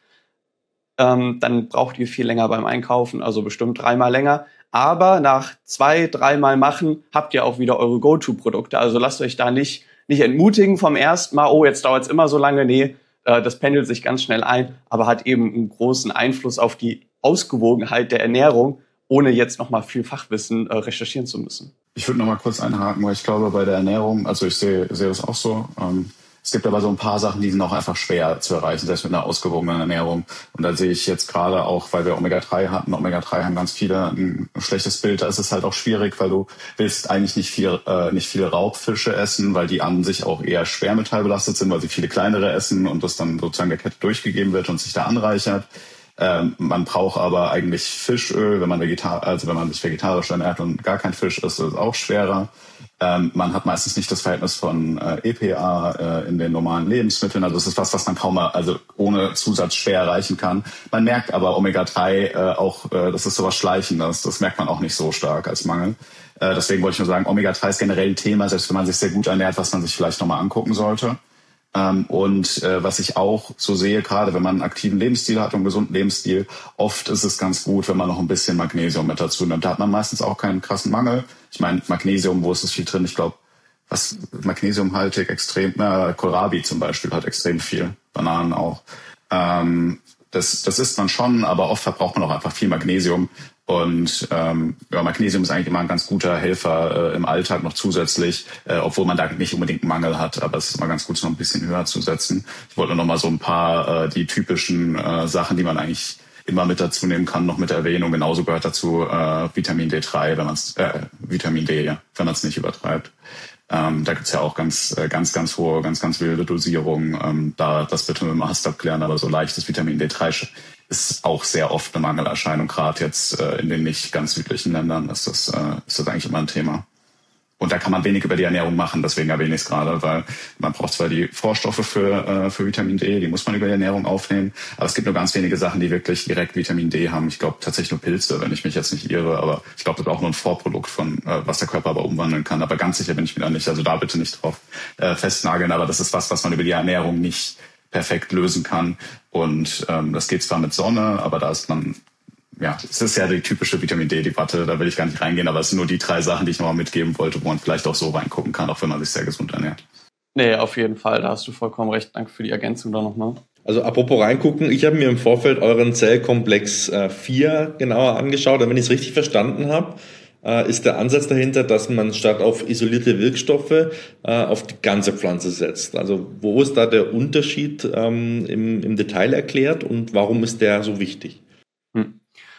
S5: ähm, dann braucht ihr viel länger beim Einkaufen, also bestimmt dreimal länger. Aber nach zwei, dreimal machen, habt ihr auch wieder eure Go-To-Produkte. Also lasst euch da nicht, nicht entmutigen vom ersten Mal, oh, jetzt dauert es immer so lange. Nee, äh, das pendelt sich ganz schnell ein, aber hat eben einen großen Einfluss auf die Ausgewogenheit der Ernährung, ohne jetzt nochmal viel Fachwissen äh, recherchieren zu müssen.
S3: Ich würde noch mal kurz einhaken, weil ich glaube, bei der Ernährung, also ich sehe, sehe das auch so, ähm, es gibt aber so ein paar Sachen, die sind auch einfach schwer zu erreichen, selbst mit einer ausgewogenen Ernährung. Und da sehe ich jetzt gerade auch, weil wir Omega drei hatten, Omega drei haben ganz viele ein schlechtes Bild, da ist es halt auch schwierig, weil du willst eigentlich nicht viel, äh, nicht viele Raubfische essen, weil die an sich auch eher schwermetallbelastet sind, weil sie viele kleinere essen und das dann sozusagen der Kette durchgegeben wird und sich da anreichert. Ähm, man braucht aber eigentlich Fischöl, wenn man vegetar also wenn man sich vegetarisch ernährt und gar kein Fisch isst, ist es auch schwerer. Ähm, man hat meistens nicht das Verhältnis von äh, E P A äh, in den normalen Lebensmitteln. Also das ist was, was man kaum mal, also ohne Zusatz schwer erreichen kann. Man merkt aber Omega drei äh, auch, äh, das ist sowas Schleichendes. Das merkt man auch nicht so stark als Mangel. Äh, deswegen wollte ich nur sagen, Omega drei ist generell ein Thema, selbst wenn man sich sehr gut ernährt, was man sich vielleicht nochmal angucken sollte. Ähm, und äh, was ich auch so sehe, gerade wenn man einen aktiven Lebensstil hat und einen gesunden Lebensstil, oft ist es ganz gut, wenn man noch ein bisschen Magnesium mit dazu nimmt. Da hat man meistens auch keinen krassen Mangel. Ich meine, Magnesium, wo ist es viel drin? Ich glaube, was magnesiumhaltig extrem, na, Kohlrabi zum Beispiel hat extrem viel, Bananen auch. Ähm, das, das isst man schon, aber oft verbraucht man auch einfach viel Magnesium. Und ähm, ja, Magnesium ist eigentlich immer ein ganz guter Helfer äh, im Alltag noch zusätzlich, äh, obwohl man da nicht unbedingt einen Mangel hat. Aber es ist immer ganz gut, es noch ein bisschen höher zu setzen. Ich wollte noch mal so ein paar äh, die typischen äh, Sachen, die man eigentlich immer mit dazu nehmen kann, noch mit erwähnen. Und genauso gehört dazu äh, Vitamin D drei, wenn man es äh, Vitamin D, ja, wenn man es nicht übertreibt. Ähm, da gibt's ja auch ganz, ganz, ganz hohe, ganz, ganz wilde Dosierungen. Ähm, da das bitte mit dem Arzt abklären, aber so leichtes Vitamin D drei ist auch sehr oft eine Mangelerscheinung. Gerade jetzt äh, in den nicht ganz südlichen Ländern ist das, äh, ist das eigentlich immer ein Thema. Und da kann man wenig über die Ernährung machen, deswegen erwähne ich es gerade, weil man braucht zwar die Vorstoffe für, äh, für Vitamin D, die muss man über die Ernährung aufnehmen, aber es gibt nur ganz wenige Sachen, die wirklich direkt Vitamin D haben. Ich glaube tatsächlich nur Pilze, wenn ich mich jetzt nicht irre, aber ich glaube, das ist auch nur ein Vorprodukt von, äh, was der Körper aber umwandeln kann. Aber ganz sicher bin ich mir da nicht, also da bitte nicht drauf äh, festnageln, aber das ist was, was man über die Ernährung nicht perfekt lösen kann. Und ähm, das geht zwar mit Sonne, aber da ist man... Ja, es ist ja die typische Vitamin D-Debatte, da will ich gar nicht reingehen, aber es sind nur die drei Sachen, die ich nochmal mitgeben wollte, wo man vielleicht auch so reingucken kann, auch wenn man sich sehr gesund ernährt.
S5: Nee, auf jeden Fall, da hast du vollkommen recht. Danke für die Ergänzung da nochmal.
S2: Also apropos reingucken, ich habe mir im Vorfeld euren Zellkomplex äh, vier genauer angeschaut, und wenn ich es richtig verstanden habe, äh, ist der Ansatz dahinter, dass man statt auf isolierte Wirkstoffe äh, auf die ganze Pflanze setzt. Also wo ist da der Unterschied ähm, im, im Detail erklärt und warum ist der so wichtig?
S5: Hm.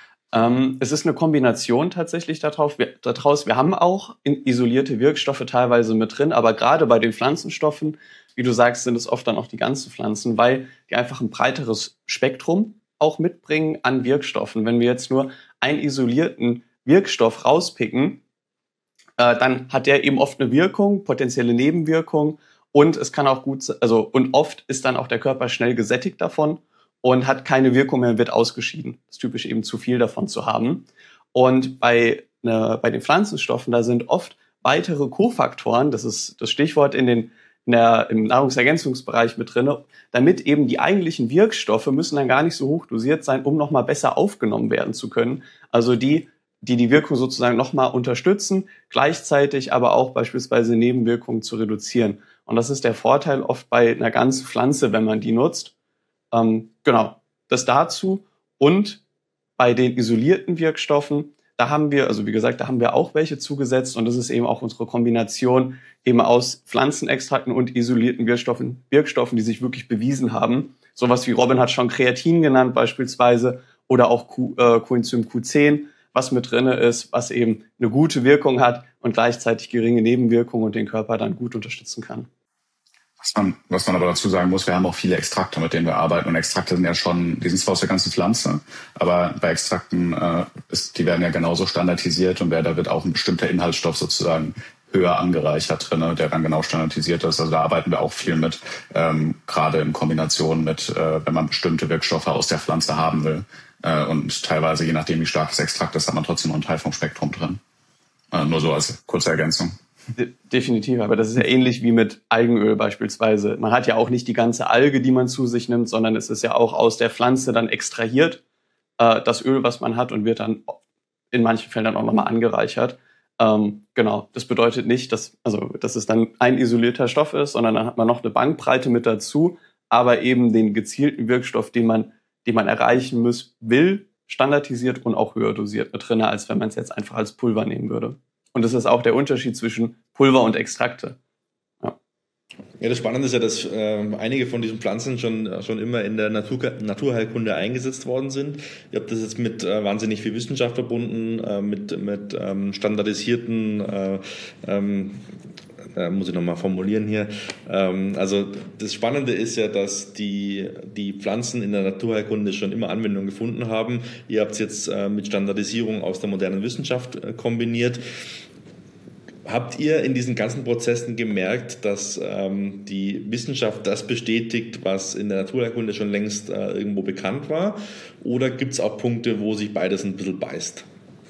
S5: Ähm, es ist eine Kombination tatsächlich darauf, wir, daraus. Wir haben auch isolierte Wirkstoffe teilweise mit drin, aber gerade bei den Pflanzenstoffen, wie du sagst, sind es oft dann auch die ganzen Pflanzen, weil die einfach ein breiteres Spektrum auch mitbringen an Wirkstoffen. Wenn wir jetzt nur einen isolierten Wirkstoff rauspicken, äh, dann hat der eben oft eine Wirkung, potenzielle Nebenwirkung, und es kann auch gut, also und oft ist dann auch der Körper schnell gesättigt davon und hat keine Wirkung mehr und wird ausgeschieden. Das ist typisch, eben zu viel davon zu haben. Und bei, ne, bei den Pflanzenstoffen, da sind oft weitere Kofaktoren, das ist das Stichwort in den, in der, im Nahrungsergänzungsbereich mit drin, damit eben die eigentlichen Wirkstoffe müssen dann gar nicht so hoch dosiert sein, um nochmal besser aufgenommen werden zu können. Also die, die die Wirkung sozusagen nochmal unterstützen, gleichzeitig aber auch beispielsweise Nebenwirkungen zu reduzieren. Und das ist der Vorteil oft bei einer ganzen Pflanze, wenn man die nutzt. Ähm, genau, das dazu. Und bei den isolierten Wirkstoffen, da haben wir, also wie gesagt, da haben wir auch welche zugesetzt und das ist eben auch unsere Kombination eben aus Pflanzenextrakten und isolierten Wirkstoffen, Wirkstoffen, die sich wirklich bewiesen haben. Sowas wie Robin hat schon Kreatin genannt beispielsweise oder auch Q, äh, Coenzym Q zehn, was mit drinne ist, was eben eine gute Wirkung hat und gleichzeitig geringe Nebenwirkungen und den Körper dann gut unterstützen kann.
S3: Was man, was man aber dazu sagen muss, wir haben auch viele Extrakte, mit denen wir arbeiten. Und Extrakte sind ja schon, die sind zwar aus der ganzen Pflanze, aber bei Extrakten, äh, ist, die werden ja genauso standardisiert und da wird auch ein bestimmter Inhaltsstoff sozusagen höher angereichert drin, der dann genau standardisiert ist. Also da arbeiten wir auch viel mit, ähm, gerade in Kombination mit, äh, wenn man bestimmte Wirkstoffe aus der Pflanze haben will. Äh, und teilweise, je nachdem wie stark das Extrakt ist, hat man trotzdem noch einen Teil vom Spektrum drin. Äh, nur so als kurze Ergänzung.
S5: De- definitiv, aber das ist ja ähnlich wie mit Algenöl beispielsweise. Man hat ja auch nicht die ganze Alge, die man zu sich nimmt, sondern es ist ja auch aus der Pflanze dann extrahiert, äh, das Öl, was man hat, und wird dann in manchen Fällen dann auch nochmal angereichert. Ähm, genau, das bedeutet nicht, dass, also, dass es dann ein isolierter Stoff ist, sondern dann hat man noch eine Bandbreite mit dazu, aber eben den gezielten Wirkstoff, den man, den man erreichen muss, will, standardisiert und auch höher dosiert mit drin, als wenn man es jetzt einfach als Pulver nehmen würde. Und das ist auch der Unterschied zwischen Pulver und Extrakte. Ja,
S2: ja das Spannende ist ja, dass äh, einige von diesen Pflanzen schon, schon immer in der Natur, Naturheilkunde eingesetzt worden sind. Ihr habt das jetzt mit äh, wahnsinnig viel Wissenschaft verbunden, äh, mit, mit ähm, standardisierten, äh, ähm, äh, muss ich nochmal formulieren hier. Ähm, also das Spannende ist ja, dass die, die Pflanzen in der Naturheilkunde schon immer Anwendung gefunden haben. Ihr habt es jetzt äh, mit Standardisierung aus der modernen Wissenschaft äh, kombiniert. Habt ihr in diesen ganzen Prozessen gemerkt, dass ähm, die Wissenschaft das bestätigt, was in der Naturheilkunde schon längst äh, irgendwo bekannt war? Oder gibt es auch Punkte, wo sich beides ein bisschen beißt?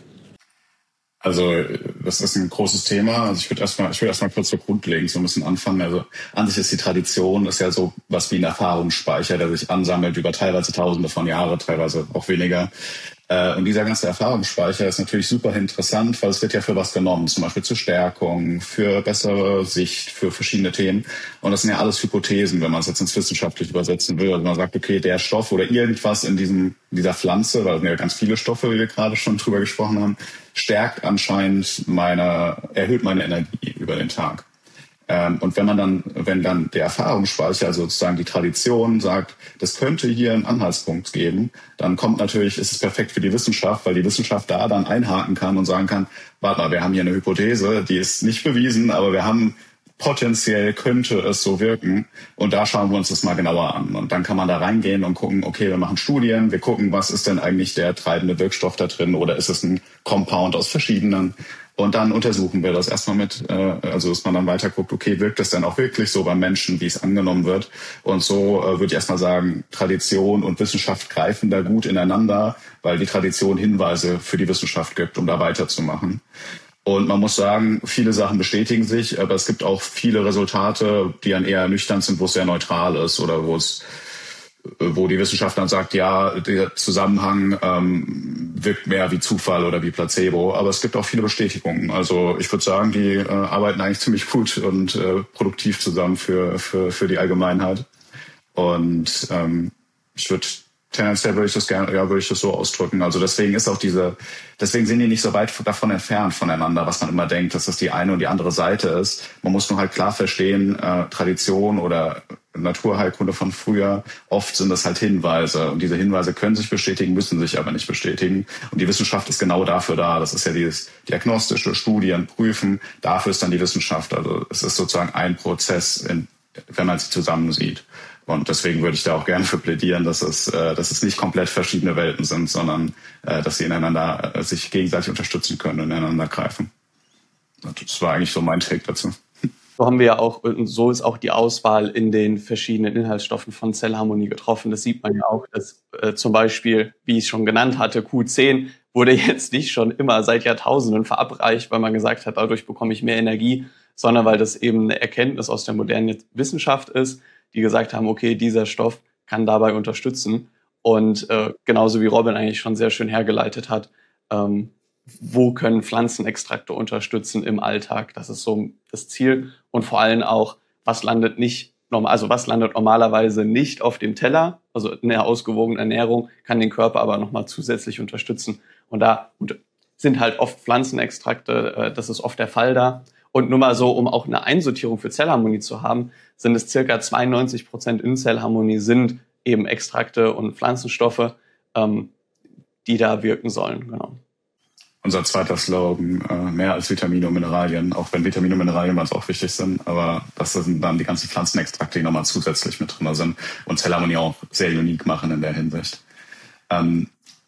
S3: Also das ist ein großes Thema. Also ich würde erstmal, ich würde erstmal kurz so grundlegend so ein bisschen anfangen. Also an sich ist die Tradition, ist ja so was wie ein Erfahrungsspeicher, der sich ansammelt über teilweise Tausende von Jahren, teilweise auch weniger. Und dieser ganze Erfahrungsspeicher ist natürlich super interessant, weil es wird ja für was genommen, zum Beispiel zur Stärkung, für bessere Sicht, für verschiedene Themen. Und das sind ja alles Hypothesen, wenn man es jetzt ins Wissenschaftlich übersetzen will. Also man sagt, okay, der Stoff oder irgendwas in diesem, in dieser Pflanze, weil es sind ja ganz viele Stoffe, wie wir gerade schon drüber gesprochen haben, stärkt anscheinend meine, erhöht meine Energie über den Tag. Und wenn man dann, wenn dann der Erfahrungsspeicher, also sozusagen die Tradition sagt, das könnte hier einen Anhaltspunkt geben, dann kommt natürlich, ist es perfekt für die Wissenschaft, weil die Wissenschaft da dann einhaken kann und sagen kann, warte mal, wir haben hier eine Hypothese, die ist nicht bewiesen, aber wir haben potenziell könnte es so wirken und da schauen wir uns das mal genauer an. Und dann kann man da reingehen und gucken, okay, wir machen Studien, wir gucken, was ist denn eigentlich der treibende Wirkstoff da drin oder ist es ein Compound aus verschiedenen? Und dann untersuchen wir das erstmal mit, äh, also dass man dann weiter guckt, okay, wirkt das denn auch wirklich so beim Menschen, wie es angenommen wird? Und so äh, würde ich erstmal sagen, Tradition und Wissenschaft greifen da gut ineinander, weil die Tradition Hinweise für die Wissenschaft gibt, um da weiterzumachen. Und man muss sagen, viele Sachen bestätigen sich, aber es gibt auch viele Resultate, die dann eher nüchtern sind, wo es sehr neutral ist oder wo es wo die Wissenschaft dann sagt, ja, der Zusammenhang ähm, wirkt mehr wie Zufall oder wie Placebo. Aber es gibt auch viele Bestätigungen. Also ich würde sagen, die äh, arbeiten eigentlich ziemlich gut und äh, produktiv zusammen für, für, für die Allgemeinheit. Und ähm, ich würde tendenziell würde ich das gerne, ja, würde ich das so ausdrücken. Also deswegen ist auch diese, deswegen sind die nicht so weit davon entfernt voneinander, was man immer denkt, dass das die eine und die andere Seite ist. Man muss nur halt klar verstehen, äh, Tradition oder Naturheilkunde von früher, oft sind das halt Hinweise. Und diese Hinweise können sich bestätigen, müssen sich aber nicht bestätigen. Und die Wissenschaft ist genau dafür da. Das ist ja dieses diagnostische Studien, Prüfen. Dafür ist dann die Wissenschaft. Also es ist sozusagen ein Prozess, in, wenn man sie zusammen sieht. Und deswegen würde ich da auch gerne für plädieren, dass es, äh, dass es nicht komplett verschiedene Welten sind, sondern äh, dass sie ineinander äh, sich gegenseitig unterstützen können und ineinander greifen. Das war eigentlich so mein Take dazu.
S5: So haben wir ja auch, und so ist auch die Auswahl in den verschiedenen Inhaltsstoffen von Zellharmonie getroffen. Das sieht man ja auch, dass äh, zum Beispiel, wie ich schon genannt hatte, Q zehn wurde jetzt nicht schon immer seit Jahrtausenden verabreicht, weil man gesagt hat, dadurch bekomme ich mehr Energie, sondern weil das eben eine Erkenntnis aus der modernen Wissenschaft ist, die gesagt haben, okay, dieser Stoff kann dabei unterstützen. Und äh, genauso wie Robin eigentlich schon sehr schön hergeleitet hat, ähm, wo können Pflanzenextrakte unterstützen im Alltag? Das ist so das Ziel. Und vor allem auch, was landet nicht normal, also was landet normalerweise nicht auf dem Teller? Also eine ausgewogene Ernährung kann den Körper aber nochmal zusätzlich unterstützen. Und da sind halt oft Pflanzenextrakte, äh, das ist oft der Fall da. Und nur mal so, um auch eine Einsortierung für Zellharmonie zu haben, sind es circa zweiundneunzig Prozent in Zellharmonie sind eben Extrakte und Pflanzenstoffe, ähm, die da wirken sollen. Genau.
S3: Unser zweiter Slogan, äh, mehr als Vitamine und Mineralien, auch wenn Vitamine und Mineralien bei uns auch wichtig sind, aber das sind dann die ganzen Pflanzenextrakte, die nochmal zusätzlich mit drin sind und Zellharmonie auch sehr unique machen in der Hinsicht. Ähm,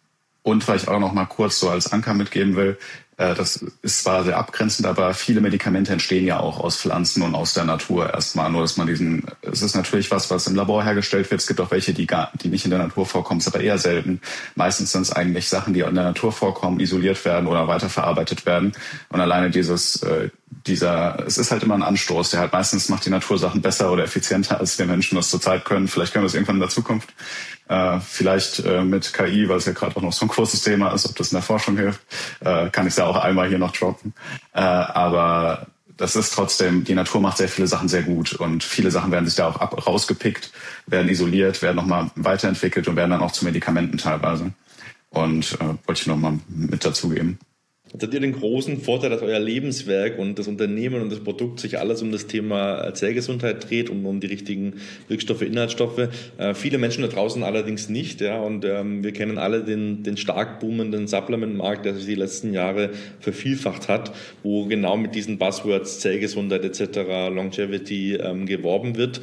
S3: und weil ich auch noch mal kurz so als Anker mitgeben will, äh, das ist zwar sehr abgrenzend, aber viele Medikamente entstehen ja auch aus Pflanzen und aus der Natur erstmal. Nur, dass man diesen, es ist natürlich was, was im Labor hergestellt wird. Es gibt auch welche, die gar, die nicht in der Natur vorkommen, ist aber eher selten. Meistens sind es eigentlich Sachen, die in der Natur vorkommen, isoliert werden oder weiterverarbeitet werden. Und alleine dieses, äh, dieser, es ist halt immer ein Anstoß, der halt meistens macht die Natur Sachen besser oder effizienter, als wir Menschen das zurzeit können. Vielleicht können wir es irgendwann in der Zukunft. Äh, vielleicht äh, mit K I, weil es ja gerade auch noch so ein großes Thema ist, ob das in der Forschung hilft, äh, kann ich es ja auch einmal hier noch droppen. Äh, aber das ist trotzdem, die Natur macht sehr viele Sachen sehr gut und viele Sachen werden sich da auch ab, rausgepickt, werden isoliert, werden nochmal weiterentwickelt und werden dann auch zu Medikamenten teilweise. Und äh, wollte ich nochmal mit dazugeben.
S2: Jetzt habt ihr den großen Vorteil, dass euer Lebenswerk und das Unternehmen und das Produkt sich alles um das Thema Zellgesundheit dreht und um die richtigen Wirkstoffe, Inhaltsstoffe. Äh, viele Menschen da draußen allerdings nicht. Ja, und ähm, wir kennen alle den, den stark boomenden Supplement-Markt, der sich die letzten Jahre vervielfacht hat, wo genau mit diesen Buzzwords Zellgesundheit et cetera, Longevity ähm, geworben wird.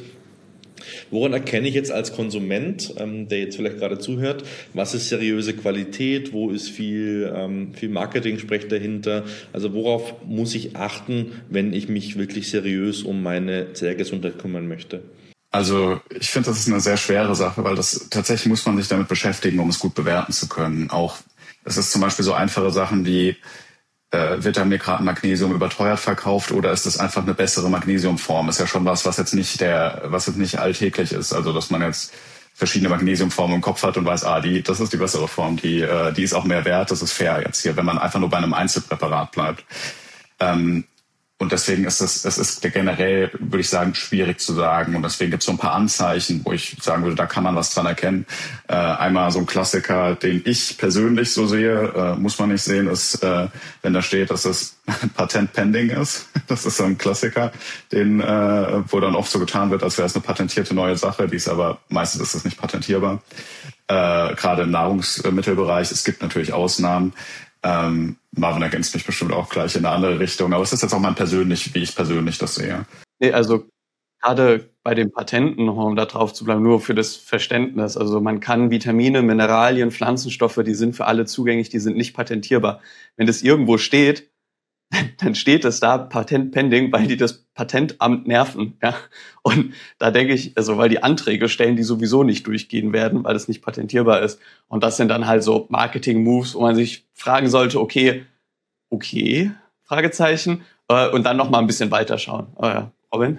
S2: Woran erkenne ich jetzt als Konsument, ähm, der jetzt vielleicht gerade zuhört, was ist seriöse Qualität, wo ist viel, ähm, viel Marketing-Sprech dahinter? Also worauf muss ich achten, wenn ich mich wirklich seriös um meine Zellgesundheit kümmern möchte?
S3: Also ich finde, das ist eine sehr schwere Sache, weil das tatsächlich muss man sich damit beschäftigen, um es gut bewerten zu können. Auch es ist zum Beispiel so einfache Sachen wie Äh, wird da mir gerade Magnesium überteuert verkauft oder ist das einfach eine bessere Magnesiumform? Ist ja schon was, was jetzt nicht der, was jetzt nicht alltäglich ist. Also dass man jetzt verschiedene Magnesiumformen im Kopf hat und weiß, ah, die, das ist die bessere Form, die, äh, die ist auch mehr wert, das ist fair jetzt hier, wenn man einfach nur bei einem Einzelpräparat bleibt. Ähm, Und deswegen ist es, es ist generell, würde ich sagen, schwierig zu sagen. Und deswegen gibt es so ein paar Anzeichen, wo ich sagen würde, da kann man was dran erkennen. Äh, einmal so ein Klassiker, den ich persönlich so sehe, äh, muss man nicht sehen, ist, äh, wenn da steht, dass das Patent pending ist. Das ist so ein Klassiker, den, äh, wo dann oft so getan wird, als wäre es eine patentierte neue Sache. Die ist aber, meistens ist es nicht patentierbar. Äh, gerade im Nahrungsmittelbereich. Es gibt natürlich Ausnahmen. Ähm, Marvin ergänzt mich bestimmt auch gleich in eine andere Richtung, aber es ist jetzt auch mal persönlich, wie ich persönlich das sehe.
S5: Nee, also gerade bei den Patenten, um da drauf zu bleiben, nur für das Verständnis. Also man kann Vitamine, Mineralien, Pflanzenstoffe, die sind für alle zugänglich, die sind nicht patentierbar. Wenn das irgendwo steht, dann steht es da Patent pending, weil die das Patentamt nerven. Ja? Und da denke ich, also weil die Anträge stellen, die sowieso nicht durchgehen werden, weil das nicht patentierbar ist. Und das sind dann halt so Marketing-Moves, wo man sich fragen sollte, okay, okay, Fragezeichen, äh, und dann noch mal ein bisschen weiterschauen. Oh ja, Robin?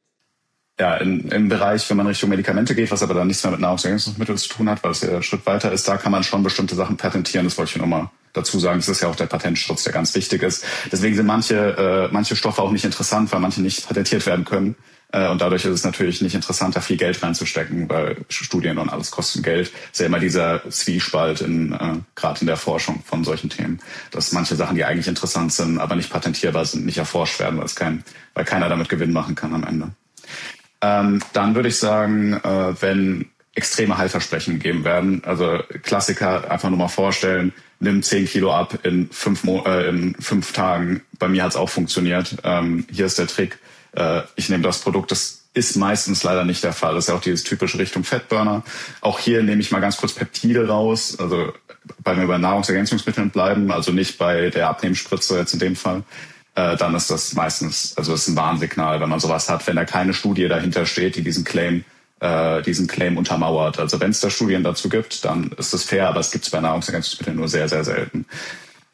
S3: Ja, in, im Bereich, wenn man Richtung Medikamente geht, was aber dann nichts mehr mit Nahrungsergänzungsmitteln zu tun hat, weil es ja ein Schritt weiter ist, da kann man schon bestimmte Sachen patentieren. Das wollte ich nochmal dazu sagen. Das ist ja auch der Patentschutz, der ganz wichtig ist. Deswegen sind manche äh, manche Stoffe auch nicht interessant, weil manche nicht patentiert werden können. Äh, und dadurch ist es natürlich nicht interessant, da viel Geld reinzustecken, weil Studien und alles kosten Geld. Das ist ja immer dieser Zwiespalt in äh, gerade in der Forschung von solchen Themen, dass manche Sachen, die eigentlich interessant sind, aber nicht patentierbar sind, nicht erforscht werden, weil es kein, weil keiner damit Gewinn machen kann am Ende. Ähm, dann würde ich sagen, äh, wenn extreme Heilversprechen gegeben werden, also Klassiker, einfach nur mal vorstellen, nimm zehn Kilo ab in fünf, Mo- äh, in fünf Tagen. Bei mir hat es auch funktioniert. Ähm, hier ist der Trick. Äh, ich nehme das Produkt, das ist meistens leider nicht der Fall. Das ist ja auch dieses typische Richtung Fettburner. Auch hier nehme ich mal ganz kurz Peptide raus, also bei mir bei Nahrungsergänzungsmitteln bleiben, also nicht bei der Abnehmspritze jetzt in dem Fall. Äh, dann ist das meistens, also das ist ein Warnsignal, wenn man sowas hat, wenn da keine Studie dahinter steht, die diesen Claim, äh, diesen Claim untermauert. Also wenn es da Studien dazu gibt, dann ist das fair, aber es gibt es bei Nahrungsergänzungsmitteln nur sehr, sehr selten.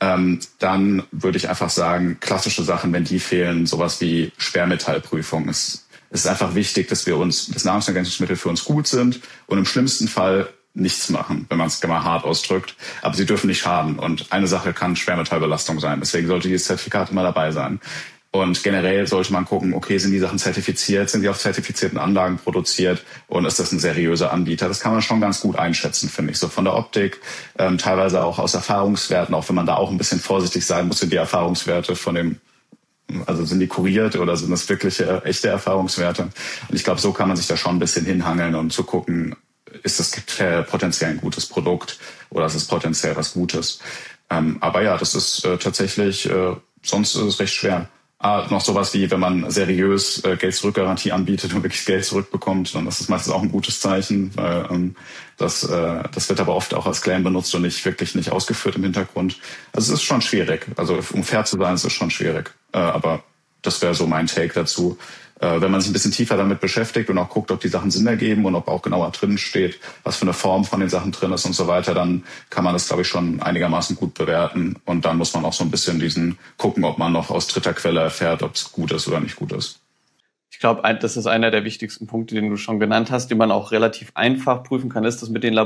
S3: Ähm, dann würde ich einfach sagen, klassische Sachen, wenn die fehlen, sowas wie Schwermetallprüfung. Es, es ist einfach wichtig, dass wir uns, dass Nahrungsergänzungsmittel für uns gut sind und im schlimmsten Fall nichts machen, wenn man es mal hart ausdrückt. Aber sie dürfen nicht schaden. Und eine Sache kann Schwermetallbelastung sein. Deswegen sollte dieses Zertifikat immer dabei sein. Und generell sollte man gucken, okay, sind die Sachen zertifiziert, sind die auf zertifizierten Anlagen produziert und ist das ein seriöser Anbieter? Das kann man schon ganz gut einschätzen, finde ich. So von der Optik, ähm, teilweise auch aus Erfahrungswerten, auch wenn man da auch ein bisschen vorsichtig sein muss, sind die Erfahrungswerte von dem, also sind die kuriert oder sind das wirkliche, echte Erfahrungswerte? Und ich glaube, so kann man sich da schon ein bisschen hinhangeln, um zu gucken, ist das potenziell ein gutes Produkt oder ist es potenziell was Gutes? Ähm, aber ja, das ist äh, tatsächlich, äh, sonst ist es recht schwer. Ah, noch sowas wie, wenn man seriös äh, Geld-Zurück-Garantie anbietet und wirklich Geld zurückbekommt, dann ist das meistens auch ein gutes Zeichen, weil ähm, das, äh, das wird aber oft auch als Claim benutzt und nicht wirklich nicht ausgeführt im Hintergrund. Also es ist schon schwierig. Also um fair zu sein, ist es schon schwierig. Äh, aber das wäre so mein Take dazu. Äh, wenn man sich ein bisschen tiefer damit beschäftigt und auch guckt, ob die Sachen Sinn ergeben und ob auch genauer drin steht, was für eine Form von den Sachen drin ist und so weiter, dann kann man das, glaube ich, schon einigermaßen gut bewerten. Und dann muss man auch so ein bisschen diesen gucken, ob man noch aus dritter Quelle erfährt, ob es gut ist oder nicht gut ist.
S5: Ich glaube, das ist einer der wichtigsten Punkte, den du schon genannt hast, den man auch relativ einfach prüfen kann, ist das mit den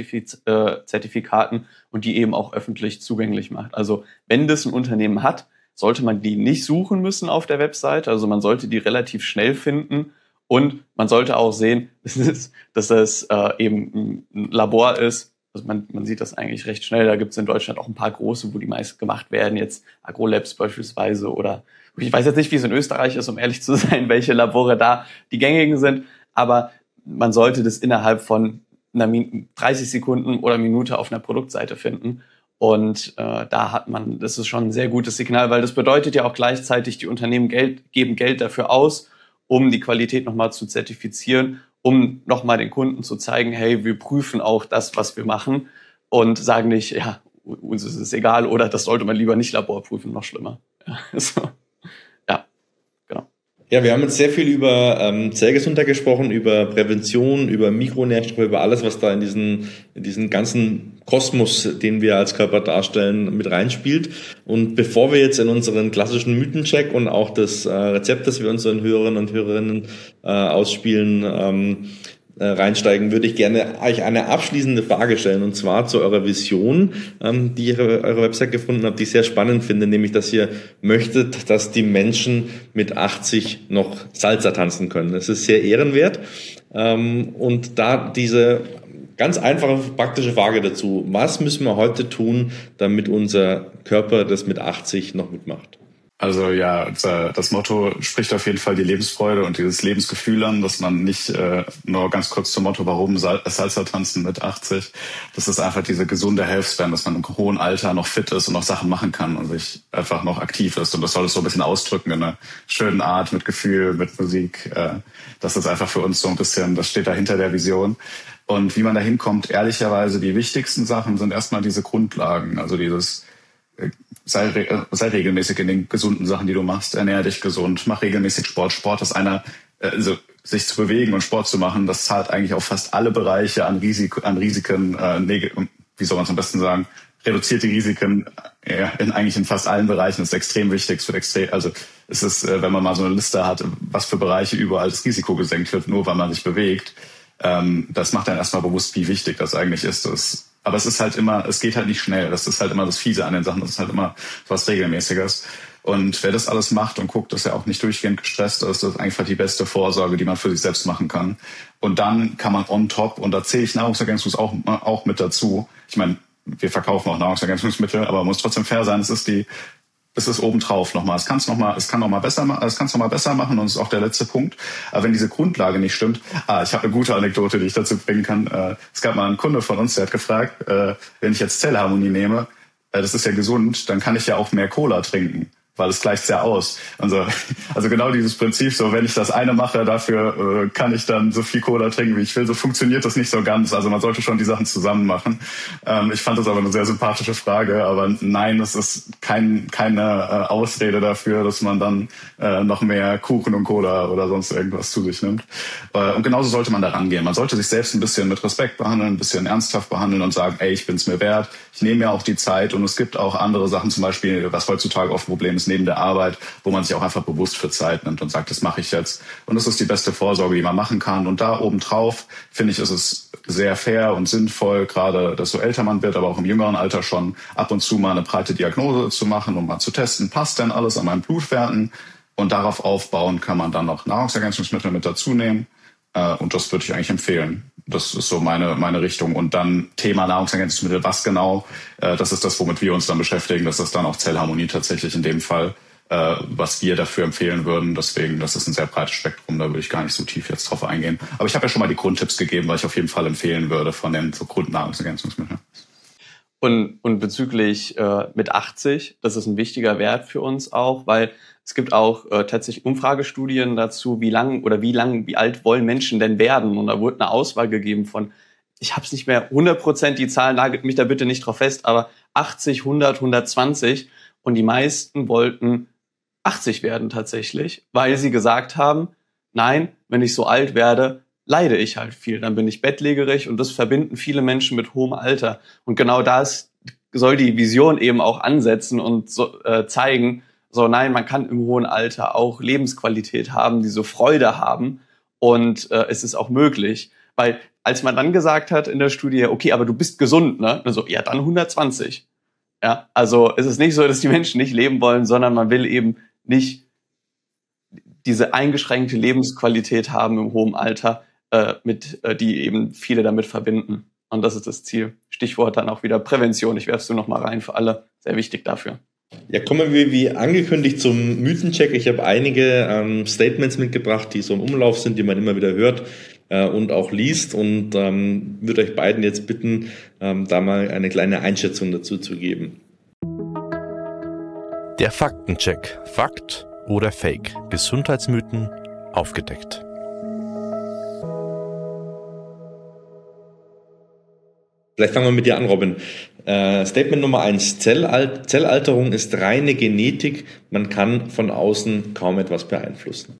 S5: Laborzertifikaten und die eben auch öffentlich zugänglich macht. Also wenn das ein Unternehmen hat, sollte man die nicht suchen müssen auf der Website. Also man sollte die relativ schnell finden und man sollte auch sehen, dass das äh, eben ein Labor ist. Also man, man sieht das eigentlich recht schnell. Da gibt es in Deutschland auch ein paar große, wo die meist gemacht werden. Jetzt Agrolabs beispielsweise oder ich weiß jetzt nicht, wie es in Österreich ist, um ehrlich zu sein, welche Labore da die gängigen sind. Aber man sollte das innerhalb von einer dreißig Sekunden oder Minute auf einer Produktseite finden. Und äh, da hat man, das ist schon ein sehr gutes Signal, weil das bedeutet ja auch gleichzeitig, die Unternehmen Geld, geben Geld dafür aus, um die Qualität nochmal zu zertifizieren, um nochmal den Kunden zu zeigen, hey, wir prüfen auch das, was wir machen und sagen nicht, ja, uns ist es egal oder das sollte man lieber nicht laborprüfen, noch schlimmer. Ja, so. Ja, genau.
S2: Ja, wir haben jetzt sehr viel über ähm, Zellgesundheit gesprochen, über Prävention, über Mikronährstoffe, über alles, was da in diesen, in diesen ganzen Kosmos, den wir als Körper darstellen, mit reinspielt. Und bevor wir jetzt in unseren klassischen Mythencheck und auch das äh, Rezept, das wir unseren Hörern und Hörerinnen äh, ausspielen, ähm, äh, reinsteigen, würde ich gerne euch eine abschließende Frage stellen, und zwar zu eurer Vision, ähm, die ihr auf eurer Website gefunden habt, die ich sehr spannend finde, nämlich, dass ihr möchtet, dass die Menschen mit achtzig noch Salsa tanzen können. Das ist sehr ehrenwert. Ähm, und da diese ganz einfache, praktische Frage dazu: Was müssen wir heute tun, damit unser Körper das mit achtzig noch mitmacht?
S3: Also ja, das Motto spricht auf jeden Fall die Lebensfreude und dieses Lebensgefühl an, dass man nicht äh, nur ganz kurz zum Motto, warum Salsa tanzen mit achtzig, das ist einfach diese gesunde Healthspan, dass man im hohen Alter noch fit ist und noch Sachen machen kann und sich einfach noch aktiv ist. Und das soll es so ein bisschen ausdrücken in einer schönen Art, mit Gefühl, mit Musik. Äh, das ist einfach für uns so ein bisschen, das steht da hinter der Vision. Und wie man da hinkommt, ehrlicherweise, die wichtigsten Sachen sind erstmal diese Grundlagen, also dieses Sei, sei regelmäßig in den gesunden Sachen, die du machst. Ernähr dich gesund, mach regelmäßig Sport. Sport ist einer, also sich zu bewegen und Sport zu machen, das zahlt eigentlich auf fast alle Bereiche an, Risik, an Risiken, äh, wie soll man es am besten sagen, reduziert die Risiken ja, in eigentlich in fast allen Bereichen. Das ist extrem wichtig. Es wird extrem, also es ist, wenn man mal so eine Liste hat, was für Bereiche überall das Risiko gesenkt wird, nur weil man sich bewegt, ähm, das macht dann erstmal bewusst, wie wichtig das eigentlich ist. Das Aber es ist halt immer, es geht halt nicht schnell. Das ist halt immer das Fiese an den Sachen. Das ist halt immer was Regelmäßiges. Und wer das alles macht und guckt, dass er auch nicht durchgehend gestresst ist, das ist einfach die beste Vorsorge, die man für sich selbst machen kann. Und dann kann man on top, und da zähle ich Nahrungsergänzungsmittel auch, auch mit dazu. Ich meine, wir verkaufen auch Nahrungsergänzungsmittel, aber man muss trotzdem fair sein. Es ist die, es ist obendrauf nochmal. Es kann es nochmal, es kann nochmal besser machen, es kann es nochmal besser machen, und es ist auch der letzte Punkt. Aber wenn diese Grundlage nicht stimmt, ah, ich habe eine gute Anekdote, die ich dazu bringen kann. Äh, es gab mal einen Kunde von uns, der hat gefragt, äh, wenn ich jetzt Zellharmonie nehme, äh, das ist ja gesund, dann kann ich ja auch mehr Cola trinken. weil es gleicht ja aus. Also, also genau dieses Prinzip, so wenn ich das eine mache, dafür äh, kann ich dann so viel Cola trinken, wie ich will. So funktioniert das nicht so ganz. Also man sollte schon die Sachen zusammen machen. Ähm, ich fand das aber eine sehr sympathische Frage. Aber nein, es ist kein, keine äh, Ausrede dafür, dass man dann äh, noch mehr Kuchen und Cola oder sonst irgendwas zu sich nimmt. Äh, und genauso sollte man da rangehen. Man sollte sich selbst ein bisschen mit Respekt behandeln, ein bisschen ernsthaft behandeln und sagen, ey, ich bin's mir wert. Ich nehme mir auch die Zeit. Und es gibt auch andere Sachen, zum Beispiel, was heutzutage oft ein Problem ist, neben der Arbeit, wo man sich auch einfach bewusst für Zeit nimmt und sagt, das mache ich jetzt. Und das ist die beste Vorsorge, die man machen kann. Und da obendrauf, finde ich, ist es sehr fair und sinnvoll, gerade, dass so älter man wird, aber auch im jüngeren Alter schon ab und zu mal eine breite Diagnose zu machen, um mal zu testen, passt denn alles an meinen Blutwerten? Und darauf aufbauen kann man dann noch Nahrungsergänzungsmittel mit dazu nehmen. Und das würde ich eigentlich empfehlen. Das ist so meine meine Richtung. Und dann Thema Nahrungsergänzungsmittel, was genau? Das ist das, womit wir uns dann beschäftigen. Das ist dann auch Zellharmonie tatsächlich in dem Fall, was wir dafür empfehlen würden. Deswegen, das ist ein sehr breites Spektrum. Da würde ich gar nicht so tief jetzt drauf eingehen. Aber ich habe ja schon mal die Grundtipps gegeben, weil ich auf jeden Fall empfehlen würde von den so Grundnahrungsergänzungsmitteln.
S5: Und, und bezüglich äh, mit achtzig, das ist ein wichtiger Wert für uns auch, weil es gibt auch äh, tatsächlich Umfragestudien dazu, wie lang oder wie lang, wie alt wollen Menschen denn werden? Und da wurde eine Auswahl gegeben von, ich habe es nicht mehr hundert Prozent, die Zahlen, nagelt mich da bitte nicht drauf fest, aber achtzig, hundert, hundertzwanzig. Und die meisten wollten achtzig werden tatsächlich, weil sie gesagt haben, nein, wenn ich so alt werde, leide ich halt viel, dann bin ich bettlägerig und das verbinden viele Menschen mit hohem Alter. Und genau das soll die Vision eben auch ansetzen und so, äh, zeigen, so nein, man kann im hohen Alter auch Lebensqualität haben, diese Freude haben und äh, es ist auch möglich. Weil als man dann gesagt hat in der Studie, okay, aber du bist gesund, ne? Also ja, dann hundertzwanzig. Ja, also es ist nicht so, dass die Menschen nicht leben wollen, sondern man will eben nicht diese eingeschränkte Lebensqualität haben im hohen Alter, äh, mit äh, die eben viele damit verbinden. Und das ist das Ziel. Stichwort dann auch wieder Prävention. Ich werfe es nur noch mal rein für alle. Sehr wichtig dafür.
S2: Ja, kommen wir wie angekündigt zum Mythencheck. Ich habe einige ähm, Statements mitgebracht, die so im Umlauf sind, die man immer wieder hört äh, und auch liest. Und ähm, würde euch beiden jetzt bitten, ähm, da mal eine kleine Einschätzung dazu zu geben.
S4: Der Faktencheck. Fakt oder Fake? Gesundheitsmythen aufgedeckt.
S2: Vielleicht fangen wir mit dir an, Robin. Äh, Statement Nummer eins. Zellal- Zellalterung ist reine Genetik. Man kann von außen kaum etwas beeinflussen.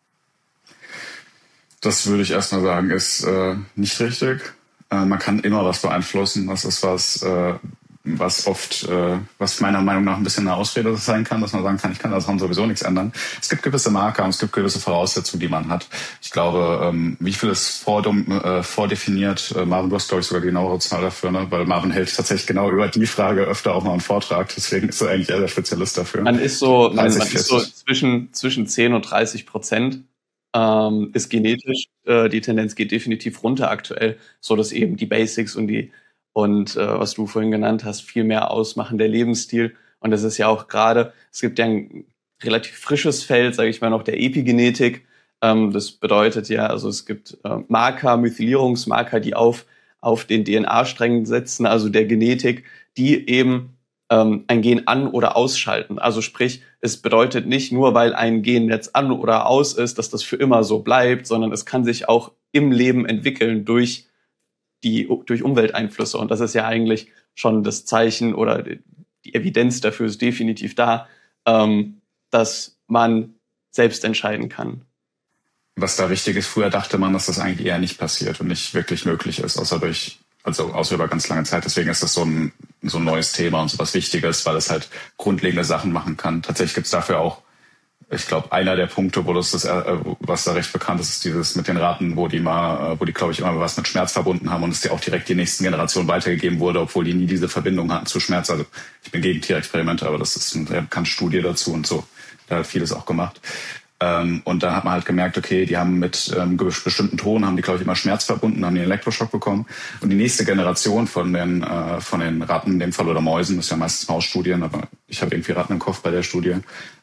S3: Das würde ich erstmal sagen, ist äh, nicht richtig. Äh, man kann immer was beeinflussen. Das ist was, äh, was oft, äh, was meiner Meinung nach ein bisschen eine Ausrede sein kann, dass man sagen kann, ich kann daran sowieso nichts ändern. Es gibt gewisse Marker und es gibt gewisse Voraussetzungen, die man hat. Ich glaube, ähm, wie viel ist vordum, äh, vordefiniert? Äh, Marvin, du hast, glaube ich, sogar die genauere Zahl dafür, ne? Weil Marvin hält tatsächlich genau über die Frage öfter auch mal einen Vortrag. Deswegen ist er eigentlich eher der Spezialist dafür.
S5: Man ist so, man, man ist so zwischen, zwischen zehn und dreißig Prozent. Ähm, ist genetisch, äh, die Tendenz geht definitiv runter aktuell, so dass eben die Basics und die und äh, was du vorhin genannt hast, viel mehr ausmachen, der Lebensstil. Und das ist ja auch gerade, es gibt ja ein relativ frisches Feld, sage ich mal noch, der Epigenetik. Ähm, das bedeutet ja, also es gibt äh, Marker, Methylierungsmarker, die auf auf den D N A-Strängen setzen, also der Genetik, die eben ähm, ein Gen an- oder ausschalten. Also sprich, es bedeutet nicht nur, weil ein Gen jetzt an oder aus ist, dass das für immer so bleibt, sondern es kann sich auch im Leben entwickeln durch die durch Umwelteinflüsse. Und das ist ja eigentlich schon das Zeichen oder die Evidenz dafür ist definitiv da, ähm, dass man selbst entscheiden kann.
S3: Was da wichtig ist, früher dachte man, dass das eigentlich eher nicht passiert und nicht wirklich möglich ist, außer durch, also außer über ganz lange Zeit. Deswegen ist das so ein, so ein neues Thema und so was Wichtiges, weil es halt grundlegende Sachen machen kann. Tatsächlich gibt es dafür auch, ich glaube, einer der Punkte, wo das, das äh, was da recht bekannt ist, ist dieses mit den Raten, wo die mal, wo die, glaube ich, immer was mit Schmerz verbunden haben und es dir auch direkt die nächsten Generationen weitergegeben wurde, obwohl die nie diese Verbindung hatten zu Schmerz. Also ich bin gegen Tierexperimente, aber das ist eine sehr bekannte Studie dazu und so. Da hat vieles auch gemacht. Ähm, und dann hat man halt gemerkt, okay, die haben mit ähm, bestimmten Tonen, haben die, glaube ich, immer Schmerz verbunden, haben den Elektroschock bekommen. Und die nächste Generation von den von den Ratten, in dem Fall oder Mäusen, das ist ja meistens Mausstudien, aber ich habe irgendwie Ratten im Kopf bei der Studie,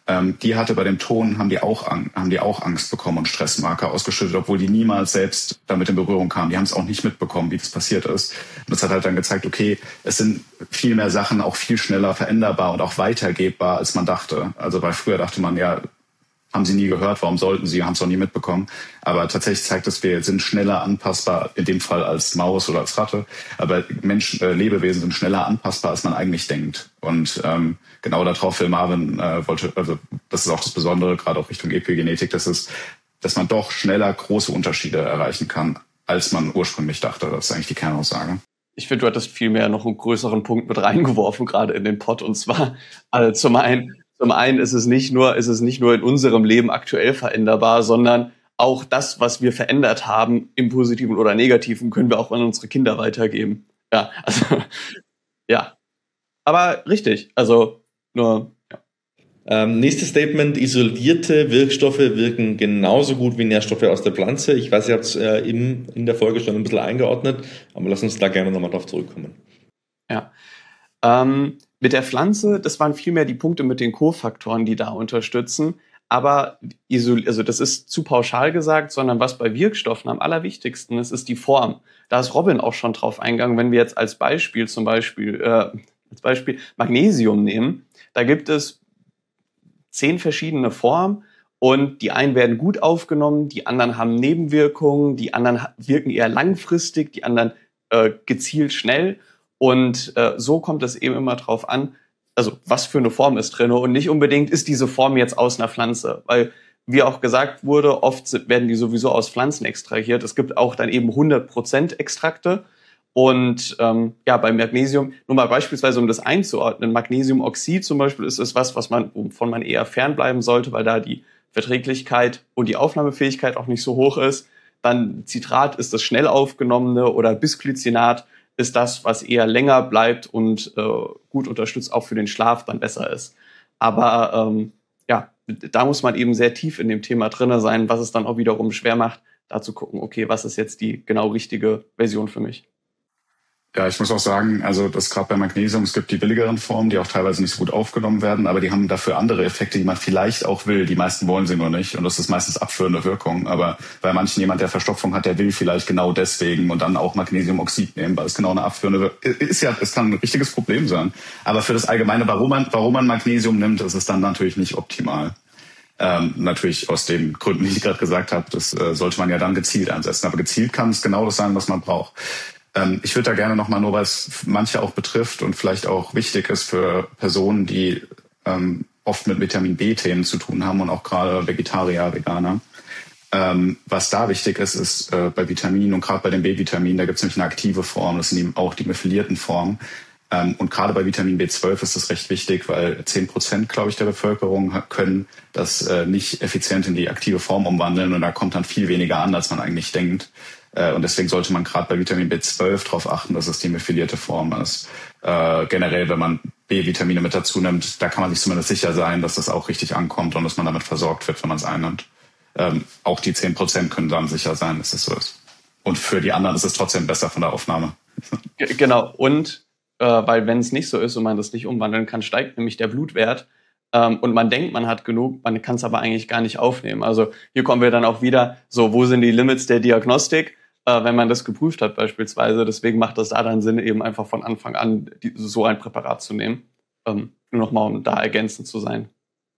S3: ähm, die hatte bei dem Ton, haben die auch haben die auch Angst bekommen und Stressmarker ausgeschüttet, obwohl die niemals selbst damit in Berührung kamen. Die haben es auch nicht mitbekommen, wie das passiert ist. Und das hat halt dann gezeigt, okay, es sind viel mehr Sachen auch viel schneller veränderbar und auch weitergebbar, als man dachte. Also weil früher dachte man, ja, haben sie nie gehört, warum sollten sie, haben es auch nie mitbekommen. Aber tatsächlich zeigt es, wir sind schneller anpassbar, in dem Fall als Maus oder als Ratte. Aber Menschen, äh, Lebewesen sind schneller anpassbar, als man eigentlich denkt. Und ähm, genau darauf will Marvin, äh, wollte, also das ist auch das Besondere, gerade auch Richtung Epigenetik, dass es, dass man doch schneller große Unterschiede erreichen kann, als man ursprünglich dachte. Das ist eigentlich die Kernaussage.
S5: Ich finde, du hattest vielmehr noch einen größeren Punkt mit reingeworfen, gerade in den Pod. Und zwar, also zum einen, Zum einen ist es nicht nur, ist es nicht nur in unserem Leben aktuell veränderbar, sondern auch das, was wir verändert haben, im Positiven oder Negativen, können wir auch an unsere Kinder weitergeben. Ja, also, ja. Aber richtig, also nur, ja.
S2: Ähm, nächstes Statement: Isolierte Wirkstoffe wirken genauso gut wie Nährstoffe aus der Pflanze. Ich weiß, ihr habt es äh, in, in der Folge schon ein bisschen eingeordnet, aber lass uns da gerne nochmal drauf zurückkommen.
S5: Ja. Ähm, mit der Pflanze, das waren vielmehr die Punkte mit den Kofaktoren, die da unterstützen. Aber isol- also das ist zu pauschal gesagt, sondern was bei Wirkstoffen am allerwichtigsten ist, ist die Form. Da ist Robin auch schon drauf eingegangen. Wenn wir jetzt als Beispiel zum Beispiel, äh, als Beispiel Magnesium nehmen, da gibt es zehn verschiedene Formen und die einen werden gut aufgenommen, die anderen haben Nebenwirkungen, die anderen wirken eher langfristig, die anderen äh, gezielt schnell. Und äh, so kommt es eben immer drauf an, also was für eine Form ist drin und nicht unbedingt ist diese Form jetzt aus einer Pflanze. Weil, wie auch gesagt wurde, oft werden die sowieso aus Pflanzen extrahiert. Es gibt auch dann eben hundert Prozent Extrakte. Und ähm, ja, bei Magnesium, nur mal beispielsweise, um das einzuordnen, Magnesiumoxid zum Beispiel ist es was, was man, wovon man eher fernbleiben sollte, weil da die Verträglichkeit und die Aufnahmefähigkeit auch nicht so hoch ist. Dann Citrat ist das schnell aufgenommene oder Bisglycinat ist das, was eher länger bleibt und äh, gut unterstützt, auch für den Schlaf dann besser ist. Aber ähm, ja, da muss man eben sehr tief in dem Thema drin sein, was es dann auch wiederum schwer macht, da zu gucken, okay, was ist jetzt die genau richtige Version für mich.
S3: Ja, ich muss auch sagen, also das gerade bei Magnesium, es gibt die billigeren Formen, die auch teilweise nicht so gut aufgenommen werden, aber die haben dafür andere Effekte, die man vielleicht auch will. Die meisten wollen sie nur nicht und das ist meistens abführende Wirkung. Aber bei manchen jemand, der Verstopfung hat, der will vielleicht genau deswegen und dann auch Magnesiumoxid nehmen, weil es genau eine abführende Wirkung ist. Ja, es kann ein richtiges Problem sein. Aber für das Allgemeine, warum man, warum man Magnesium nimmt, ist es dann natürlich nicht optimal. Ähm, natürlich aus den Gründen, die ich gerade gesagt habe, das äh, sollte man ja dann gezielt einsetzen. Aber gezielt kann es genau das sein, was man braucht. Ich würde da gerne nochmal, nur weil es manche auch betrifft und vielleicht auch wichtig ist für Personen, die ähm, oft mit Vitamin B-Themen zu tun haben und auch gerade Vegetarier, Veganer. Ähm, was da wichtig ist, ist äh, bei Vitaminen und gerade bei den B-Vitaminen, da gibt es nämlich eine aktive Form, das sind eben auch die methylierten Formen. Ähm, und gerade bei Vitamin B zwölf ist das recht wichtig, weil zehn Prozent, glaube ich, der Bevölkerung können das äh, nicht effizient in die aktive Form umwandeln und da kommt dann viel weniger an, als man eigentlich denkt. Und deswegen sollte man gerade bei Vitamin B zwölf darauf achten, dass es die methylierte Form ist. Äh, generell, wenn man B-Vitamine mit dazu nimmt, da kann man sich zumindest sicher sein, dass das auch richtig ankommt und dass man damit versorgt wird, wenn man es einnimmt. Ähm, auch die zehn Prozent können dann sicher sein, dass es so ist. Und für die anderen ist es trotzdem besser von der Aufnahme.
S5: Genau. Und äh, weil wenn es nicht so ist und man das nicht umwandeln kann, steigt nämlich der Blutwert. Ähm, und man denkt, man hat genug, man kann es aber eigentlich gar nicht aufnehmen. Also hier kommen wir dann auch wieder, so wo sind die Limits der Diagnostik, äh, wenn man das geprüft hat beispielsweise. Deswegen macht das da dann Sinn, eben einfach von Anfang an die, so ein Präparat zu nehmen. Ähm, nur nochmal, um da ergänzend zu sein.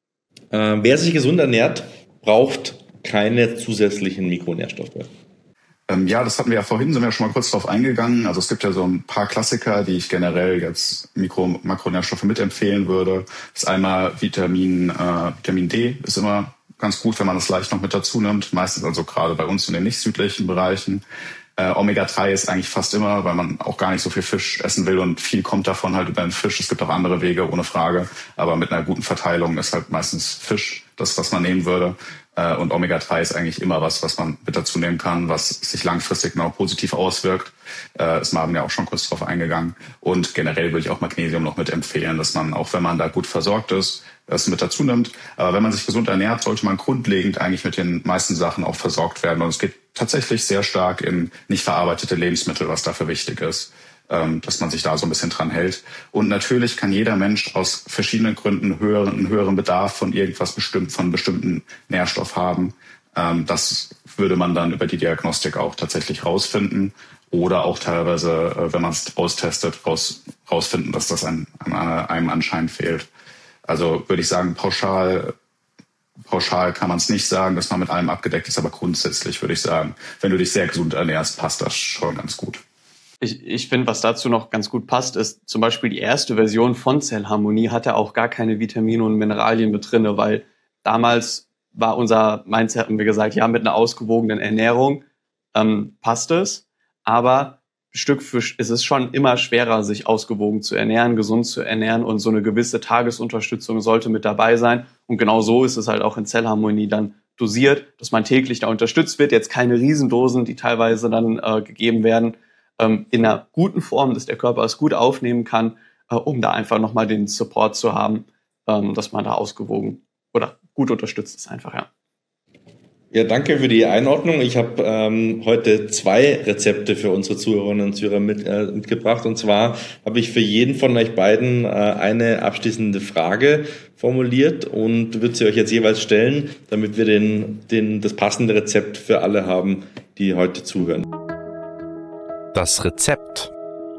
S2: Äh, wer sich gesund ernährt, braucht keine zusätzlichen Mikronährstoffe.
S3: Ähm, ja, das hatten wir ja vorhin, sind wir ja schon mal kurz drauf eingegangen. Also es gibt ja so ein paar Klassiker, die ich generell jetzt Mikro- Makronährstoffe mitempfehlen würde. Das ist einmal Vitamin, äh, Vitamin D, ist immer ganz gut, wenn man das leicht noch mit dazu nimmt. Meistens also gerade bei uns in den nicht südlichen Bereichen. Äh, Omega drei ist eigentlich fast immer, weil man auch gar nicht so viel Fisch essen will und viel kommt davon halt über den Fisch. Es gibt auch andere Wege, ohne Frage. Aber mit einer guten Verteilung ist halt meistens Fisch das, was man nehmen würde. Und Omega drei ist eigentlich immer was, was man mit dazu nehmen kann, was sich langfristig noch positiv auswirkt. Äh, ist Marvin ja auch schon kurz drauf eingegangen. Und generell würde ich auch Magnesium noch mit empfehlen, dass man, auch wenn man da gut versorgt ist, das mit dazu nimmt. Aber wenn man sich gesund ernährt, sollte man grundlegend eigentlich mit den meisten Sachen auch versorgt werden. Und es geht tatsächlich sehr stark in nicht verarbeitete Lebensmittel, was dafür wichtig ist. ähm, dass man sich da so ein bisschen dran hält. Und natürlich kann jeder Mensch aus verschiedenen Gründen höheren, einen höheren Bedarf von irgendwas bestimmt, von bestimmten Nährstoff haben. Ähm, das würde man dann über die Diagnostik auch tatsächlich rausfinden. Oder auch teilweise, äh, wenn man es austestet, raus, rausfinden, dass das an, an einem anscheinend fehlt. Also würde ich sagen, pauschal, pauschal kann man es nicht sagen, dass man mit allem abgedeckt ist, aber grundsätzlich würde ich sagen, wenn du dich sehr gesund ernährst, passt das schon ganz gut.
S5: Ich, ich finde, was dazu noch ganz gut passt, ist zum Beispiel die erste Version von Zellharmonie hatte auch gar keine Vitamine und Mineralien mit drinne, weil damals war unser Mindset, haben wir gesagt, ja, mit einer ausgewogenen Ernährung ähm, passt es, aber Stück für Stück ist es schon immer schwerer, sich ausgewogen zu ernähren, gesund zu ernähren, und so eine gewisse Tagesunterstützung sollte mit dabei sein. Und genau so ist es halt auch in Zellharmonie dann dosiert, dass man täglich da unterstützt wird. Jetzt keine Riesendosen, die teilweise dann äh, gegeben werden, ähm, in einer guten Form, dass der Körper es gut aufnehmen kann, äh, um da einfach nochmal den Support zu haben, ähm, dass man da ausgewogen oder gut unterstützt ist einfach, ja.
S2: Ja, danke für die Einordnung. Ich habe ähm, heute zwei Rezepte für unsere Zuhörerinnen und Zuhörer mit, äh, mitgebracht. Und zwar habe ich für jeden von euch beiden äh, eine abschließende Frage formuliert und würde sie euch jetzt jeweils stellen, damit wir den, den, das passende Rezept für alle haben, die heute zuhören.
S4: Das Rezept.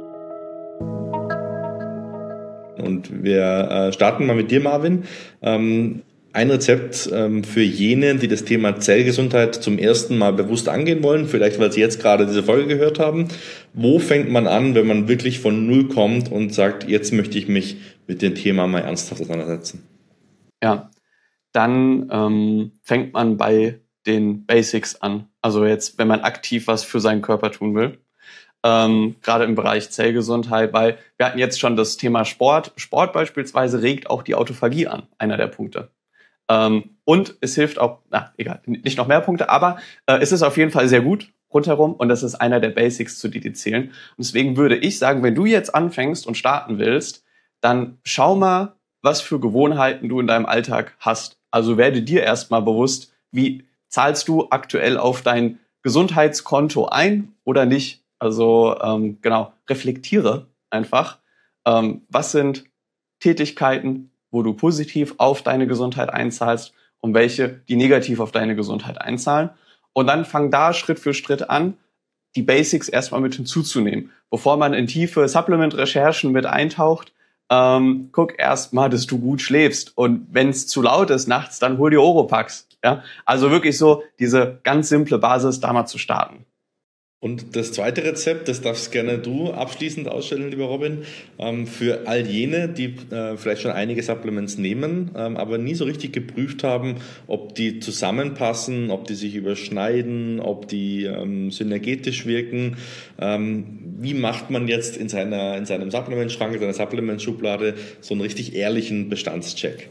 S2: Und wir äh, starten mal mit dir, Marvin. Ähm, Ein Rezept ähm, für jene, die das Thema Zellgesundheit zum ersten Mal bewusst angehen wollen, vielleicht weil sie jetzt gerade diese Folge gehört haben. Wo fängt man an, wenn man wirklich von Null kommt und sagt, jetzt möchte ich mich mit dem Thema mal ernsthaft auseinandersetzen?
S5: Ja, dann ähm, fängt man bei den Basics an. Also jetzt, wenn man aktiv was für seinen Körper tun will. Ähm, gerade im Bereich Zellgesundheit, weil wir hatten jetzt schon das Thema Sport. Sport beispielsweise regt auch die Autophagie an, einer der Punkte. Ähm, und es hilft auch, na egal, nicht noch mehr Punkte, aber äh, es ist auf jeden Fall sehr gut rundherum und das ist einer der Basics, zu die die zählen. Und deswegen würde ich sagen, wenn du jetzt anfängst und starten willst, dann schau mal, was für Gewohnheiten du in deinem Alltag hast. Also werde dir erstmal bewusst, wie zahlst du aktuell auf dein Gesundheitskonto ein oder nicht. Also ähm, genau, reflektiere einfach, ähm, was sind Tätigkeiten, wo du positiv auf deine Gesundheit einzahlst und welche, die negativ auf deine Gesundheit einzahlen. Und dann fang da Schritt für Schritt an, die Basics erstmal mit hinzuzunehmen. Bevor man in tiefe Supplement-Recherchen mit eintaucht, ähm, guck erstmal, dass du gut schläfst. Und wenn es zu laut ist nachts, dann hol dir Oropax. Ja? Also wirklich so diese ganz simple Basis, da mal zu starten.
S2: Und das zweite Rezept, das darfst gerne du abschließend ausstellen, lieber Robin, ähm, für all jene, die äh, vielleicht schon einige Supplements nehmen, ähm, aber nie so richtig geprüft haben, ob die zusammenpassen, ob die sich überschneiden, ob die ähm, synergetisch wirken. Ähm, wie macht man jetzt in seiner in seinem Supplementschrank, in seiner Supplementschublade so einen richtig ehrlichen Bestandscheck?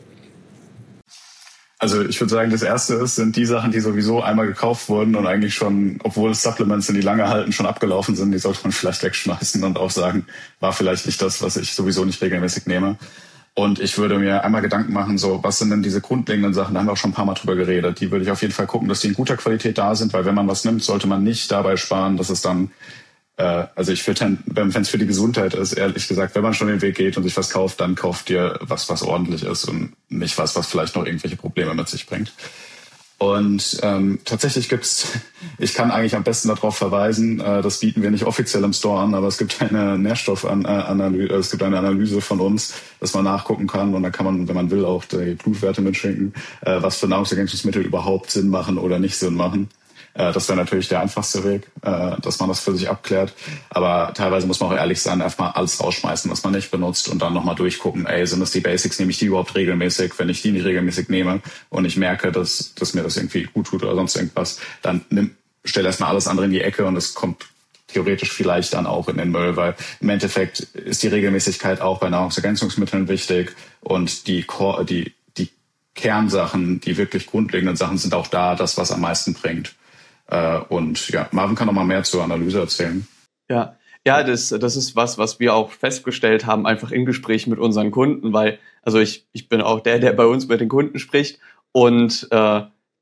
S3: Also ich würde sagen, das erste ist, sind die Sachen, die sowieso einmal gekauft wurden und eigentlich schon, obwohl es Supplements sind, die lange halten, schon abgelaufen sind, die sollte man vielleicht wegschmeißen und auch sagen, war vielleicht nicht das, was ich sowieso nicht regelmäßig nehme. Und ich würde mir einmal Gedanken machen, so, was sind denn diese grundlegenden Sachen, da haben wir auch schon ein paar Mal drüber geredet, die würde ich auf jeden Fall gucken, dass die in guter Qualität da sind, weil wenn man was nimmt, sollte man nicht dabei sparen, dass es dann Also ich würde, wenn es für die Gesundheit ist, ehrlich gesagt, wenn man schon den Weg geht und sich was kauft, dann kauft ihr was, was ordentlich ist und nicht was, was vielleicht noch irgendwelche Probleme mit sich bringt. Und ähm, tatsächlich gibt's, ich kann eigentlich am besten darauf verweisen, äh, das bieten wir nicht offiziell im Store an, aber es gibt eine Nährstoffanalyse, es gibt eine Analyse von uns, dass man nachgucken kann und dann kann man, wenn man will, auch die Blutwerte mitschicken, äh, was für Nahrungsergänzungsmittel überhaupt Sinn machen oder nicht Sinn machen. Das wäre natürlich der einfachste Weg, dass man das für sich abklärt. Aber teilweise muss man auch ehrlich sein, einfach mal alles rausschmeißen, was man nicht benutzt und dann nochmal durchgucken, ey, sind das die Basics, nehme ich die überhaupt regelmäßig? Wenn ich die nicht regelmäßig nehme und ich merke, dass, dass mir das irgendwie gut tut oder sonst irgendwas, dann nimm, stell erstmal alles andere in die Ecke und es kommt theoretisch vielleicht dann auch in den Müll, weil im Endeffekt ist die Regelmäßigkeit auch bei Nahrungsergänzungsmitteln wichtig und die, die, die Kernsachen, die wirklich grundlegenden Sachen sind auch da, das, was am meisten bringt. Und ja, Marvin kann noch mal mehr zur Analyse erzählen.
S5: Ja, ja, das, das ist was, was wir auch festgestellt haben, einfach im Gespräch mit unseren Kunden, weil, also ich, ich bin auch der, der bei uns mit den Kunden spricht und äh, da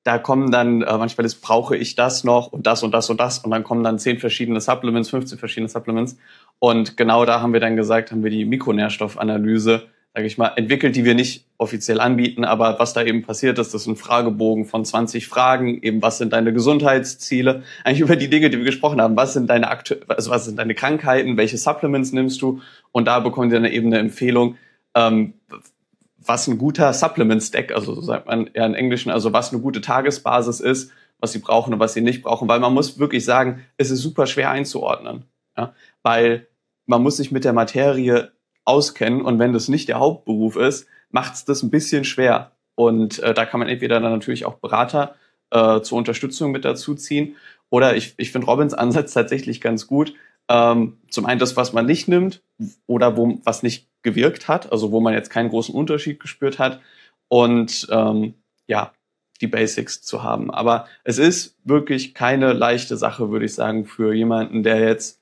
S5: da kommen dann, äh, manchmal ist, brauche ich das noch und das und das und das und dann kommen dann zehn verschiedene Supplements, fünfzehn verschiedene Supplements und genau da haben wir dann gesagt, haben wir die Mikronährstoffanalyse, sage ich mal, entwickelt, die wir nicht offiziell anbieten, aber was da eben passiert ist, das ist ein Fragebogen von zwanzig Fragen, eben was sind deine Gesundheitsziele, eigentlich über die Dinge, die wir gesprochen haben, was sind deine aktu- also was sind deine Krankheiten, welche Supplements nimmst du und da bekommt ihr dann eben eine Empfehlung, ähm, was ein guter Supplement-Stack, also so sagt man eher im Englischen, also was eine gute Tagesbasis ist, was sie brauchen und was sie nicht brauchen, weil man muss wirklich sagen, es ist super schwer einzuordnen, ja? Weil man muss sich mit der Materie auskennen und wenn das nicht der Hauptberuf ist, macht es das ein bisschen schwer und äh, da kann man entweder dann natürlich auch Berater äh, zur Unterstützung mit dazu ziehen oder ich, ich finde Robins Ansatz tatsächlich ganz gut, ähm, zum einen das, was man nicht nimmt oder wo was nicht gewirkt hat, also wo man jetzt keinen großen Unterschied gespürt hat und ähm, ja, die Basics zu haben. Aber es ist wirklich keine leichte Sache, würde ich sagen, für jemanden, der jetzt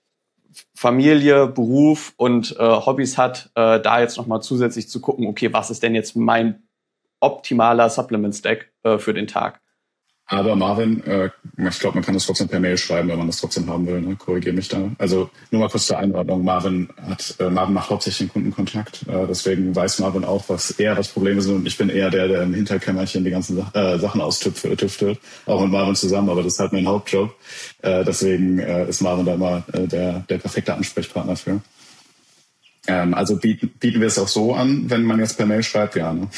S5: Familie, Beruf und äh, Hobbys hat, äh, da jetzt nochmal zusätzlich zu gucken, okay, was ist denn jetzt mein optimaler Supplement-Stack äh, für den Tag?
S3: Aber Marvin, äh, ich glaube, man kann das trotzdem per Mail schreiben, wenn man das trotzdem haben will. Ne? Korrigiere mich da. Also nur mal kurz zur Einordnung. Marvin hat, äh, Marvin macht hauptsächlich den Kundenkontakt. Äh, deswegen weiß Marvin auch, was eher das Problem ist. Und ich bin eher der, der im Hinterkämmerchen die ganzen äh, Sachen austüftelt. Auch mit Marvin zusammen, aber das ist halt mein Hauptjob. Äh, deswegen äh, ist Marvin da immer äh, der, der perfekte Ansprechpartner für. Ähm, also bieten, bieten wir es auch so an, wenn man jetzt per Mail schreibt, ja. Ne?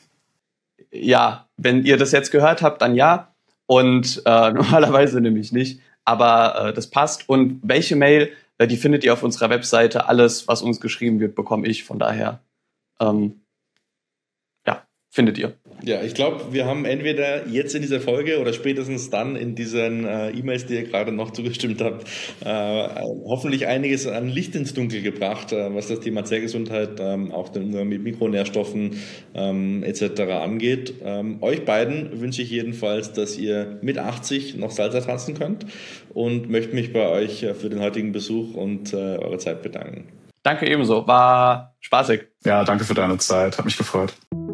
S5: Ja, wenn ihr das jetzt gehört habt, dann ja. Und äh, normalerweise nämlich nicht, aber äh, das passt. Und welche Mail, äh, die findet ihr auf unserer Webseite. Alles, was uns geschrieben wird, bekomme ich. Von daher, ähm, ja, findet ihr.
S2: Ja, ich glaube, wir haben entweder jetzt in dieser Folge oder spätestens dann in diesen äh, E-Mails, die ihr gerade noch zugestimmt habt, äh, hoffentlich einiges an Licht ins Dunkel gebracht, äh, was das Thema Zellgesundheit, ähm, auch den Umgang mit Mikronährstoffen ähm, et cetera angeht. Ähm, euch beiden wünsche ich jedenfalls, dass ihr mit achtzig noch Salsa tanzen könnt und möchte mich bei euch äh, für den heutigen Besuch und äh, eure Zeit bedanken.
S5: Danke ebenso, war spaßig.
S3: Ja, danke für deine Zeit, hat mich gefreut.